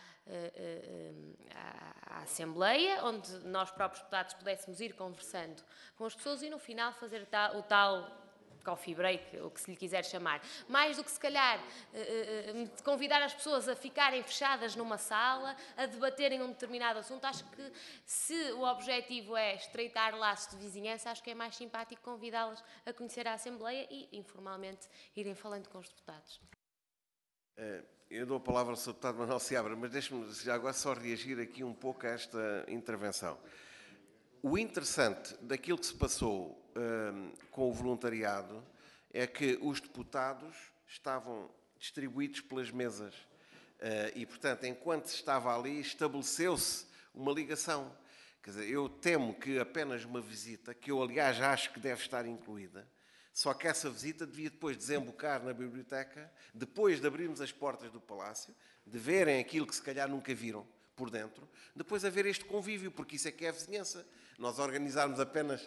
Assembleia, onde nós próprios deputados pudéssemos ir conversando com as pessoas e no final fazer o tal coffee break, o que se lhe quiser chamar, mais do que se calhar convidar as pessoas a ficarem fechadas numa sala, a debaterem um determinado assunto. Acho que se o objetivo é estreitar laços de vizinhança, acho que é mais simpático convidá-las a conhecer a Assembleia e informalmente irem falando com os deputados. Eu dou a palavra ao Sr. Deputado Manuel Seabra, mas deixe-me já agora só reagir aqui um pouco a esta intervenção. O interessante daquilo que se passou com o voluntariado é que os deputados estavam distribuídos pelas mesas e, portanto, enquanto se estava ali, estabeleceu-se uma ligação. Quer dizer, eu temo que apenas uma visita, que eu, aliás, acho que deve estar incluída, só que essa visita devia depois desembocar na biblioteca, depois de abrirmos as portas do Palácio, de verem aquilo que se calhar nunca viram por dentro, depois haver este convívio, porque isso é que é a vizinhança. Nós organizarmos apenas...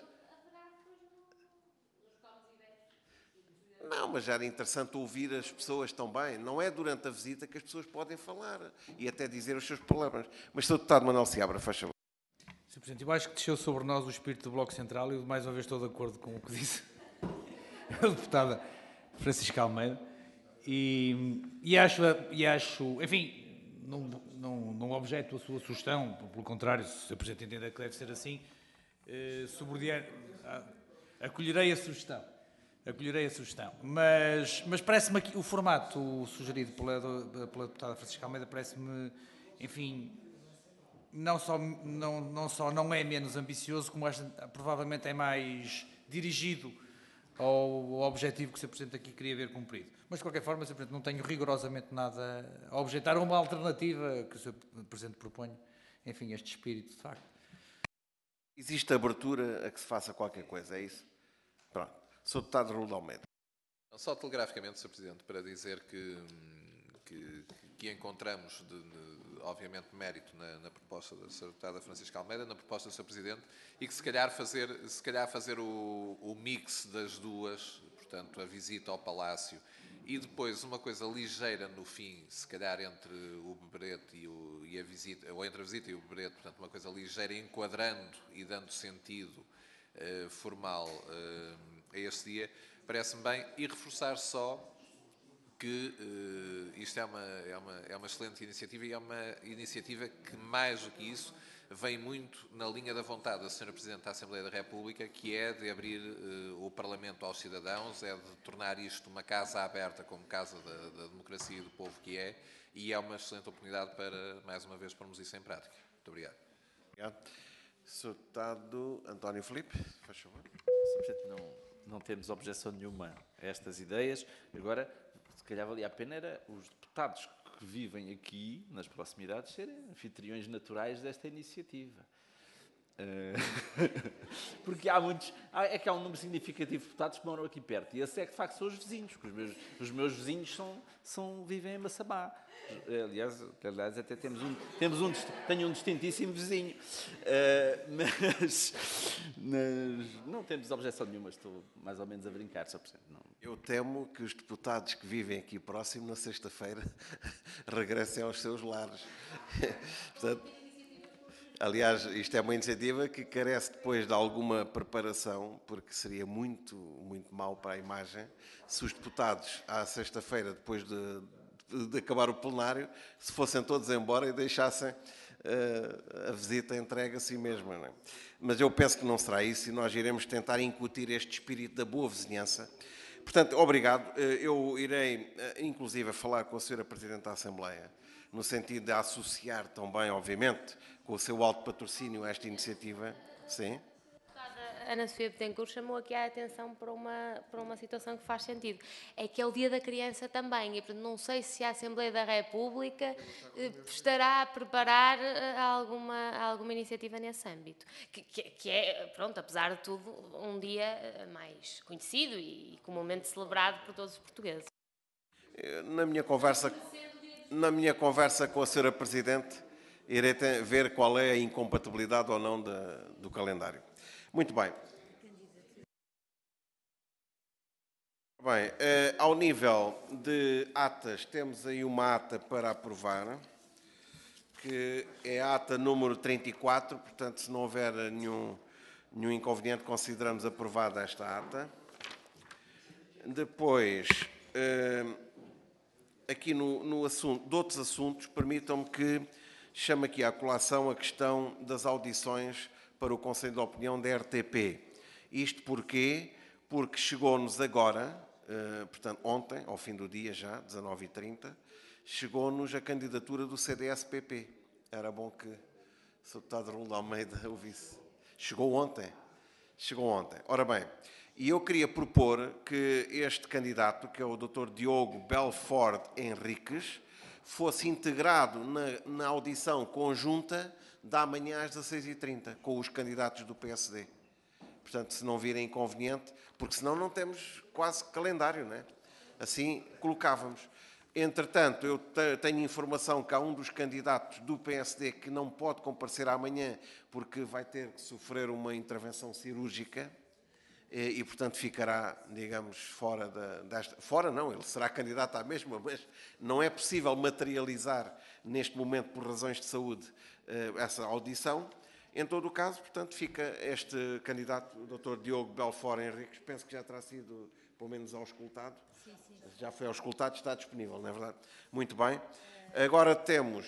Não, mas já era interessante ouvir as pessoas também. Não é durante a visita que as pessoas podem falar e até dizer os seus problemas. Mas, Sr. Deputado Manuel Seabra, faz favor. Sr. Presidente, eu acho que desceu sobre nós o espírito do Bloco Central e, mais uma vez, estou de acordo com o que disse a deputada Francisca Almeida. E acho, enfim, não objeto a sua sugestão, pelo contrário, se o Sr. Presidente entender que deve ser assim, acolherei a sugestão. Mas parece-me que o formato sugerido pela deputada Francisca Almeida parece-me, enfim, não só não é menos ambicioso, como provavelmente é mais dirigido ao objetivo que o Sr. Presidente aqui queria ver cumprido. Mas, de qualquer forma, Sr. Presidente, não tenho rigorosamente nada a objetar a uma alternativa que o Sr. Presidente propõe, enfim, este espírito, de facto. Existe abertura a que se faça qualquer coisa, é isso? Pronto. Sr. Deputado Raul de Almeida. Só telegraficamente, Sr. Presidente, para dizer que encontramos, obviamente, mérito na proposta da Sra. Deputada Francisca Almeida, na proposta do Sr. Presidente, e que se calhar fazer o mix das duas, portanto, a visita ao Palácio e depois uma coisa ligeira no fim, se calhar entre o beberete e a visita, ou entre a visita e o beberete, portanto, uma coisa ligeira enquadrando e dando sentido formal a esse dia, parece-me bem, e reforçar só que isto é uma excelente iniciativa e é uma iniciativa que, mais do que isso, vem muito na linha da vontade da Sra. Presidente da Assembleia da República, que é de abrir o Parlamento aos cidadãos, é de tornar isto uma casa aberta como casa da democracia e do povo que é, e é uma excelente oportunidade para, mais uma vez, pormos isso em prática. Muito obrigado. Obrigado. Sr. Deputado António Filipe, faz favor. Sr. Presidente, não temos objeção nenhuma a estas ideias. Agora, se calhar valia a pena era os deputados que vivem aqui, nas proximidades, serem anfitriões naturais desta iniciativa. Porque há muitos, é que há um número significativo de deputados que moram aqui perto, e esse é que de facto são os vizinhos, porque os meus vizinhos vivem em Massabá. Aliás, até tenho um distintíssimo vizinho, mas não temos objeção nenhuma, estou mais ou menos a brincar, Sr. Presidente. Não. Eu temo que os deputados que vivem aqui próximo, na sexta-feira, regressem aos seus lares. Portanto, aliás, isto é uma iniciativa que carece depois de alguma preparação, porque seria muito, muito mau para a imagem se os deputados, à sexta-feira, depois de acabar o plenário, se fossem todos embora e deixassem a visita entregue a si mesma. Não é? Mas eu penso que não será isso e nós iremos tentar incutir este espírito da boa vizinhança. Portanto, obrigado. Eu irei, inclusive, falar com a Sra. Presidente da Assembleia, no sentido de associar também, obviamente, com o seu alto patrocínio a esta iniciativa. Sim. A Ana Sofia Betancourt chamou aqui a atenção para uma situação que faz sentido. É que é o Dia da Criança também, e portanto não sei se a Assembleia da República estará a preparar alguma iniciativa nesse âmbito. Que é, pronto, apesar de tudo, um dia mais conhecido e comumente celebrado por todos os portugueses. Na minha conversa com a Sra. Presidente, irei ver qual é a incompatibilidade ou não do calendário. Muito bem. Bem, ao nível de atas, temos aí uma ata para aprovar, que é a ata número 34, portanto, se não houver nenhum inconveniente, consideramos aprovada esta ata. Depois, aqui no assunto, de outros assuntos, permitam-me que chame aqui à colação a questão das audições para o Conselho de Opinião da RTP. Isto porquê? Porque chegou-nos agora, portanto ontem, ao fim do dia já, 19h30, chegou-nos a candidatura do CDS-PP. Era bom que o Sr. Deputado Raul de Almeida ouvisse. Chegou ontem. Ora bem, e eu queria propor que este candidato, que é o Dr. Diogo Belfort Henriques, fosse integrado na audição conjunta da manhã às 16h30, com os candidatos do PSD. Portanto, se não virem inconveniente, porque senão não temos quase calendário, não é? Assim colocávamos. Entretanto, eu tenho informação que há um dos candidatos do PSD que não pode comparecer amanhã porque vai ter que sofrer uma intervenção cirúrgica e portanto, ficará, digamos, fora desta... Fora não, ele será candidato à mesma, mas não é possível materializar neste momento, por razões de saúde, essa audição. Em todo o caso, portanto, fica este candidato, o Dr. Diogo Belfort Henriques, penso que já terá sido, pelo menos, auscultado. Sim. Já foi auscultado, está disponível, não é verdade? Muito bem. Agora temos...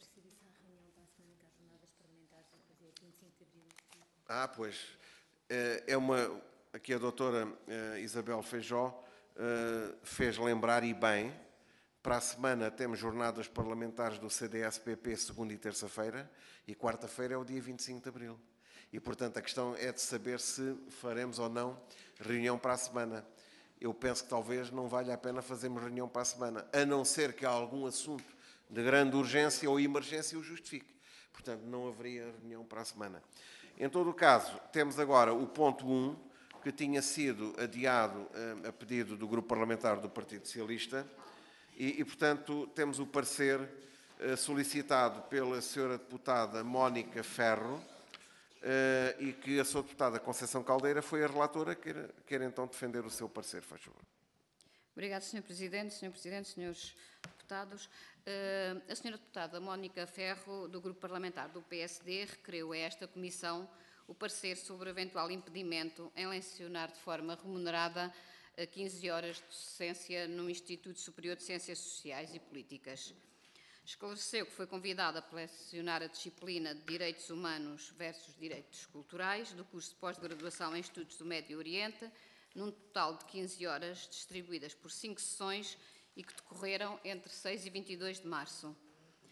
Pois, é uma... Aqui a doutora Isabel Feijó fez lembrar, e bem, para a semana temos jornadas parlamentares do CDS-PP segunda e terça-feira, e quarta-feira é o dia 25 de abril. E, portanto, a questão é de saber se faremos ou não reunião para a semana. Eu penso que talvez não valha a pena fazermos reunião para a semana, a não ser que algum assunto de grande urgência ou emergência o justifique. Portanto, não haveria reunião para a semana. Em todo o caso, temos agora o ponto 1, que tinha sido adiado a pedido do Grupo Parlamentar do Partido Socialista e portanto, temos o parecer solicitado pela Sra. Deputada Mónica Ferro e que a Sra. Deputada Conceição Caldeira foi a relatora, quer então defender o seu parecer, faz favor. Obrigada, Sr. Presidente, senhores deputados. A Sra. Deputada Mónica Ferro, do Grupo Parlamentar do PSD, requereu a esta Comissão o parecer sobre o eventual impedimento em lecionar de forma remunerada 15 horas de docência no Instituto Superior de Ciências Sociais e Políticas. Esclareceu que foi convidada a lecionar a disciplina de Direitos Humanos versus Direitos Culturais do curso de pós-graduação em Estudos do Médio Oriente, num total de 15 horas, distribuídas por 5 sessões e que decorreram entre 6 e 22 de março.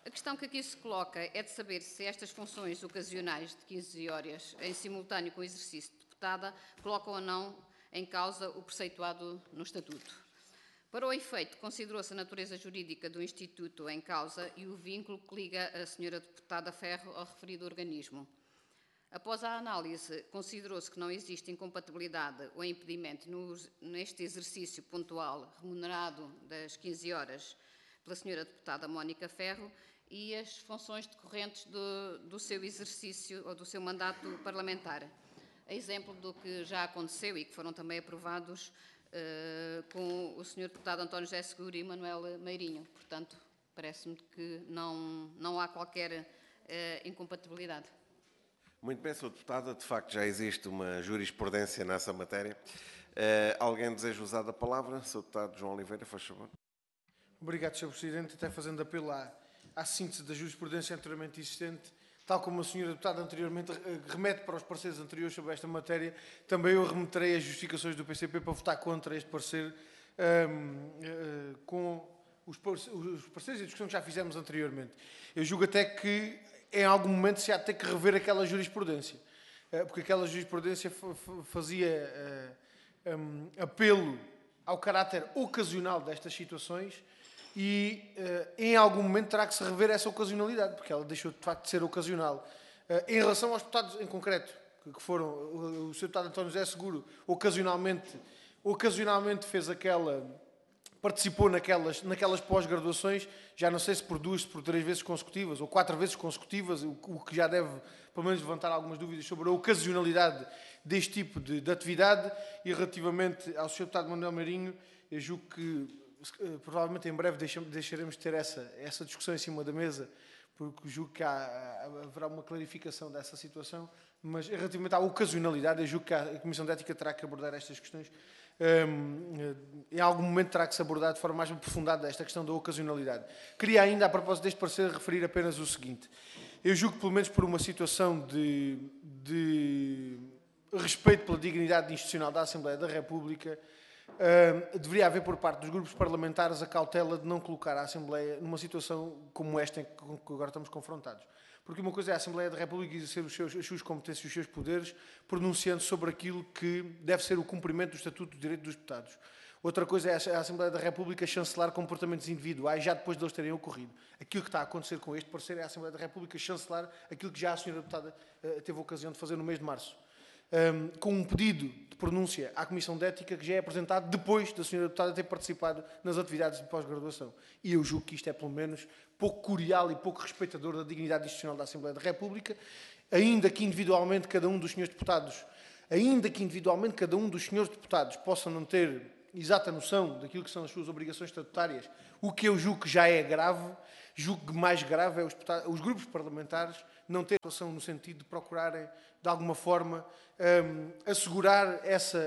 A questão que aqui se coloca é de saber se estas funções ocasionais de 15 horas, em simultâneo com o exercício de deputada, colocam ou não em causa o preceituado no Estatuto. Para o efeito, considerou-se a natureza jurídica do Instituto em causa e o vínculo que liga a Sra. Deputada Ferro ao referido organismo. Após a análise, considerou-se que não existe incompatibilidade ou impedimento neste exercício pontual remunerado das 15 horas pela Sra. Deputada Mónica Ferro e as funções decorrentes do seu exercício ou do seu mandato parlamentar. A exemplo do que já aconteceu e que foram também aprovados com o Sr. Deputado António José Seguro e Manuel Meirinho. Portanto, parece-me que não há qualquer incompatibilidade. Muito bem, Sra. Deputada. De facto, já existe uma jurisprudência nessa matéria. Alguém deseja usar a palavra? Sr. Deputado João Oliveira, faz favor. Obrigado, Sr. Presidente. Até fazendo apelo à síntese da jurisprudência anteriormente existente, tal como a Sra. Deputada anteriormente remete para os pareceres anteriores sobre esta matéria, também eu remeterei as justificações do PCP para votar contra este parecer, com os pareceres e a discussão que já fizemos anteriormente. Eu julgo até que em algum momento se há de ter que rever aquela jurisprudência, porque aquela jurisprudência fazia apelo ao caráter ocasional destas situações e em algum momento terá que se rever essa ocasionalidade, porque ela deixou de facto de ser ocasional. Em relação aos deputados em concreto, que foram o Sr. Deputado António José Seguro, ocasionalmente fez participou naquelas pós-graduações, já não sei se por 2, por 3 vezes consecutivas, ou 4 vezes consecutivas, o que já deve, pelo menos, levantar algumas dúvidas sobre a ocasionalidade deste tipo de atividade. E relativamente ao Sr. Deputado Manuel Meirinho, eu julgo que provavelmente em breve deixaremos de ter essa discussão em cima da mesa, porque julgo que haverá uma clarificação dessa situação, mas relativamente à ocasionalidade, eu julgo que a Comissão de Ética terá que abordar estas questões. Em algum momento terá que se abordar de forma mais aprofundada esta questão da ocasionalidade. Queria ainda, a propósito deste parecer, referir apenas o seguinte. Eu julgo que, pelo menos por uma situação de respeito pela dignidade institucional da Assembleia da República, deveria haver por parte dos grupos parlamentares a cautela de não colocar a Assembleia numa situação como esta em que agora estamos confrontados. Porque uma coisa é a Assembleia da República exercer as suas competências e os seus poderes, pronunciando sobre aquilo que deve ser o cumprimento do Estatuto de Direito dos Deputados. Outra coisa é a Assembleia da República chancelar comportamentos individuais já depois de eles terem ocorrido. Aquilo que está a acontecer com este parecer é a Assembleia da República chancelar aquilo que já a Sra. Deputada teve a ocasião de fazer no mês de março. Com um pedido de pronúncia à Comissão de Ética que já é apresentado depois da Sra. Deputada ter participado nas atividades de pós-graduação. E eu julgo que isto é, pelo menos, pouco cordial e pouco respeitador da dignidade institucional da Assembleia da República, ainda que individualmente cada um dos senhores deputados possa não ter exata noção daquilo que são as suas obrigações estatutárias, o que eu julgo que já é grave. Julgo que mais grave é os grupos parlamentares não terem situação no sentido de procurarem, de alguma forma, assegurar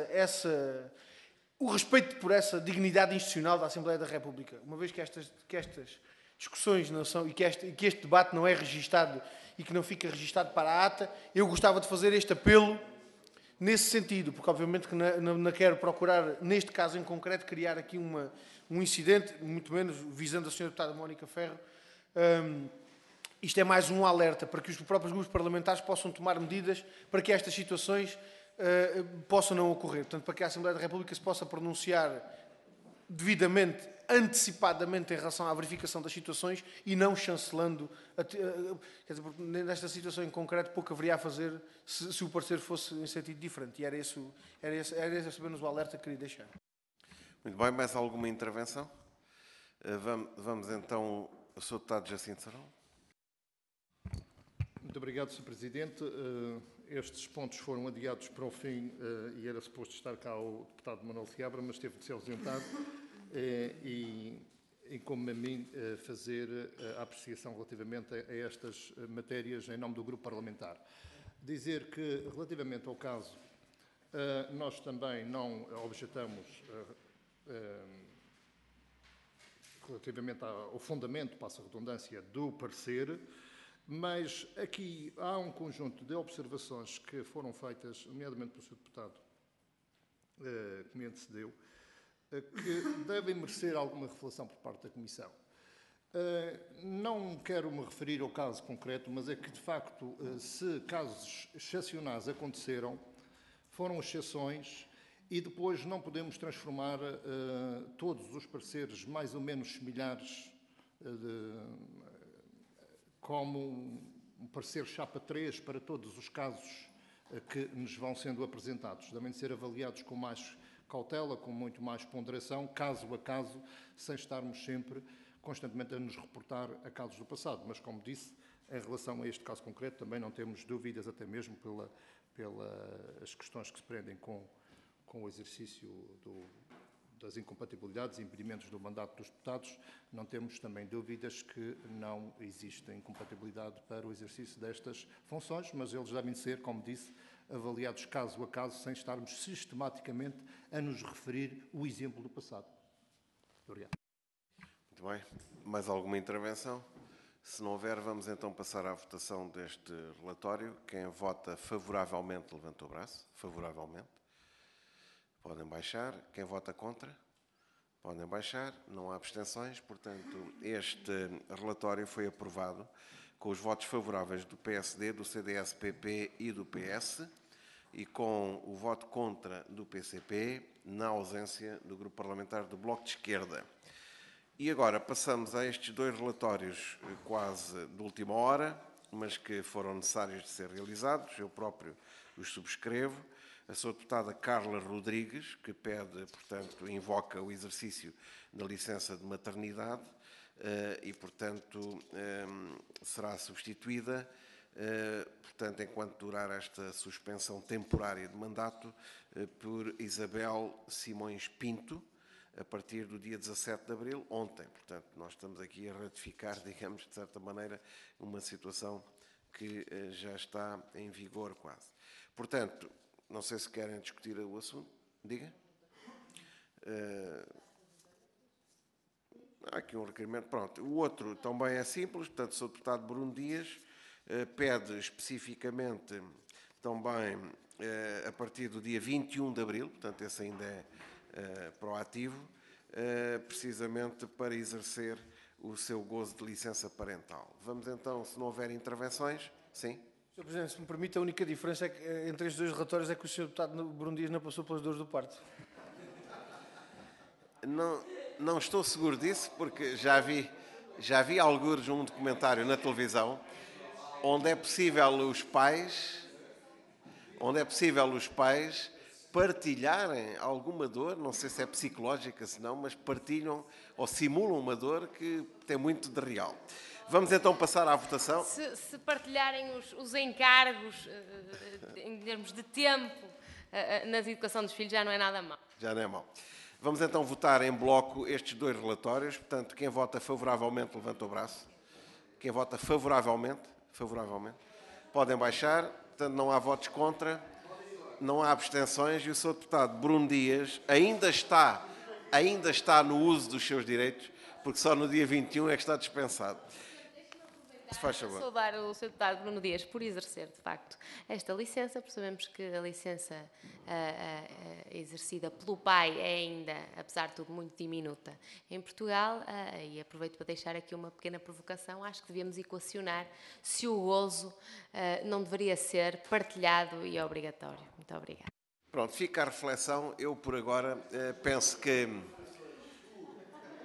o respeito por essa dignidade institucional da Assembleia da República. Uma vez que estas discussões não são, e que este debate não é registado e que não fica registado para a ata, eu gostava de fazer este apelo nesse sentido, porque obviamente que não quero procurar, neste caso em concreto, criar aqui um incidente, muito menos visando a Sra. Deputada Mónica Ferro. Isto é mais um alerta para que os próprios grupos parlamentares possam tomar medidas para que estas situações possam não ocorrer. Portanto, para que a Assembleia da República se possa pronunciar devidamente, antecipadamente em relação à verificação das situações e não chancelando. Quer dizer, nesta situação em concreto, pouco haveria a fazer se o parecer fosse em sentido diferente. E era esse apenas o alerta que queria deixar. Muito bem, mais alguma intervenção? Vamos então ao Sr. Deputado Jacinto Serrão. Muito obrigado, Sr. Presidente. Estes pontos foram adiados para o fim e era suposto estar cá o deputado Manuel Seabra, mas teve de se ausentar e como a mim, fazer a apreciação relativamente a estas matérias em nome do grupo parlamentar. Dizer que, relativamente ao caso, nós também não objetamos relativamente ao fundamento, passa a redundância, do parecer, mas aqui há um conjunto de observações que foram feitas, nomeadamente pelo Sr. Deputado que me antecedeu, que devem merecer alguma reflexão por parte da Comissão. Não quero me referir ao caso concreto, mas é que, de facto, se casos excepcionais aconteceram, foram exceções e depois não podemos transformar todos os pareceres mais ou menos similares como um parecer chapa 3 para todos os casos que nos vão sendo apresentados. Devem ser avaliados com mais cautela, com muito mais ponderação, caso a caso, sem estarmos sempre constantemente a nos reportar a casos do passado. Mas, como disse, em relação a este caso concreto, também não temos dúvidas, até mesmo pelas questões que se prendem com o exercício das incompatibilidades e impedimentos do mandato dos deputados, não temos também dúvidas que não existe incompatibilidade para o exercício destas funções, mas eles devem ser, como disse, avaliados caso a caso, sem estarmos sistematicamente a nos referir o exemplo do passado. Obrigado. Muito bem. Mais alguma intervenção? Se não houver, vamos então passar à votação deste relatório. Quem vota favoravelmente, levanta o braço. Favoravelmente. Podem baixar. Quem vota contra? Podem baixar. Não há abstenções. Portanto, este relatório foi aprovado com os votos favoráveis do PSD, do CDS-PP e do PS e com o voto contra do PCP, na ausência do Grupo Parlamentar do Bloco de Esquerda. E agora passamos a estes dois relatórios quase de última hora, mas que foram necessários de ser realizados. Eu próprio os subscrevo. A sua deputada Carla Rodrigues, que pede, portanto, invoca o exercício da licença de maternidade e, portanto, será substituída, portanto, enquanto durar esta suspensão temporária de mandato, por Isabel Simões Pinto, a partir do dia 17 de abril, ontem. Portanto, nós estamos aqui a ratificar, digamos, de certa maneira, uma situação que já está em vigor quase. Portanto, não sei se querem discutir o assunto. Diga. Há aqui um requerimento. Pronto. O outro também é simples. Portanto, o Sr. Deputado Bruno Dias pede especificamente também a partir do dia 21 de abril, portanto, esse ainda é proativo, precisamente para exercer o seu gozo de licença parental. Vamos então, se não houver intervenções, sim? Sr. Presidente, se me permite, a única diferença é que, entre estes dois relatórios é que o Sr. Deputado Bruno Dias não passou pelas dores do parto. Não estou seguro disso, porque já vi algures um documentário na televisão onde é possível os pais partilharem alguma dor, não sei se é psicológica, se não, mas partilham ou simulam uma dor que tem muito de real. Vamos então passar à votação. Se partilharem os encargos em termos de tempo na educação dos filhos, já não é nada mau. Já não é mau. Vamos então votar em bloco estes dois relatórios. Portanto, quem vota favoravelmente, levanta o braço. Quem vota favoravelmente, podem baixar. Portanto, não há votos contra, não há abstenções e o Sr. Deputado Bruno Dias ainda está no uso dos seus direitos, porque só no dia 21 é que está dispensado. Se faz favor. Saudar o Sr. Deputado Bruno Dias por exercer, de facto, esta licença, porque sabemos que a licença exercida pelo pai é ainda, apesar de tudo, muito diminuta em Portugal, e aproveito para deixar aqui uma pequena provocação. Acho que devemos equacionar se o gozo não deveria ser partilhado e obrigatório. Muito obrigada. Pronto, fica a reflexão. Eu, por agora, penso que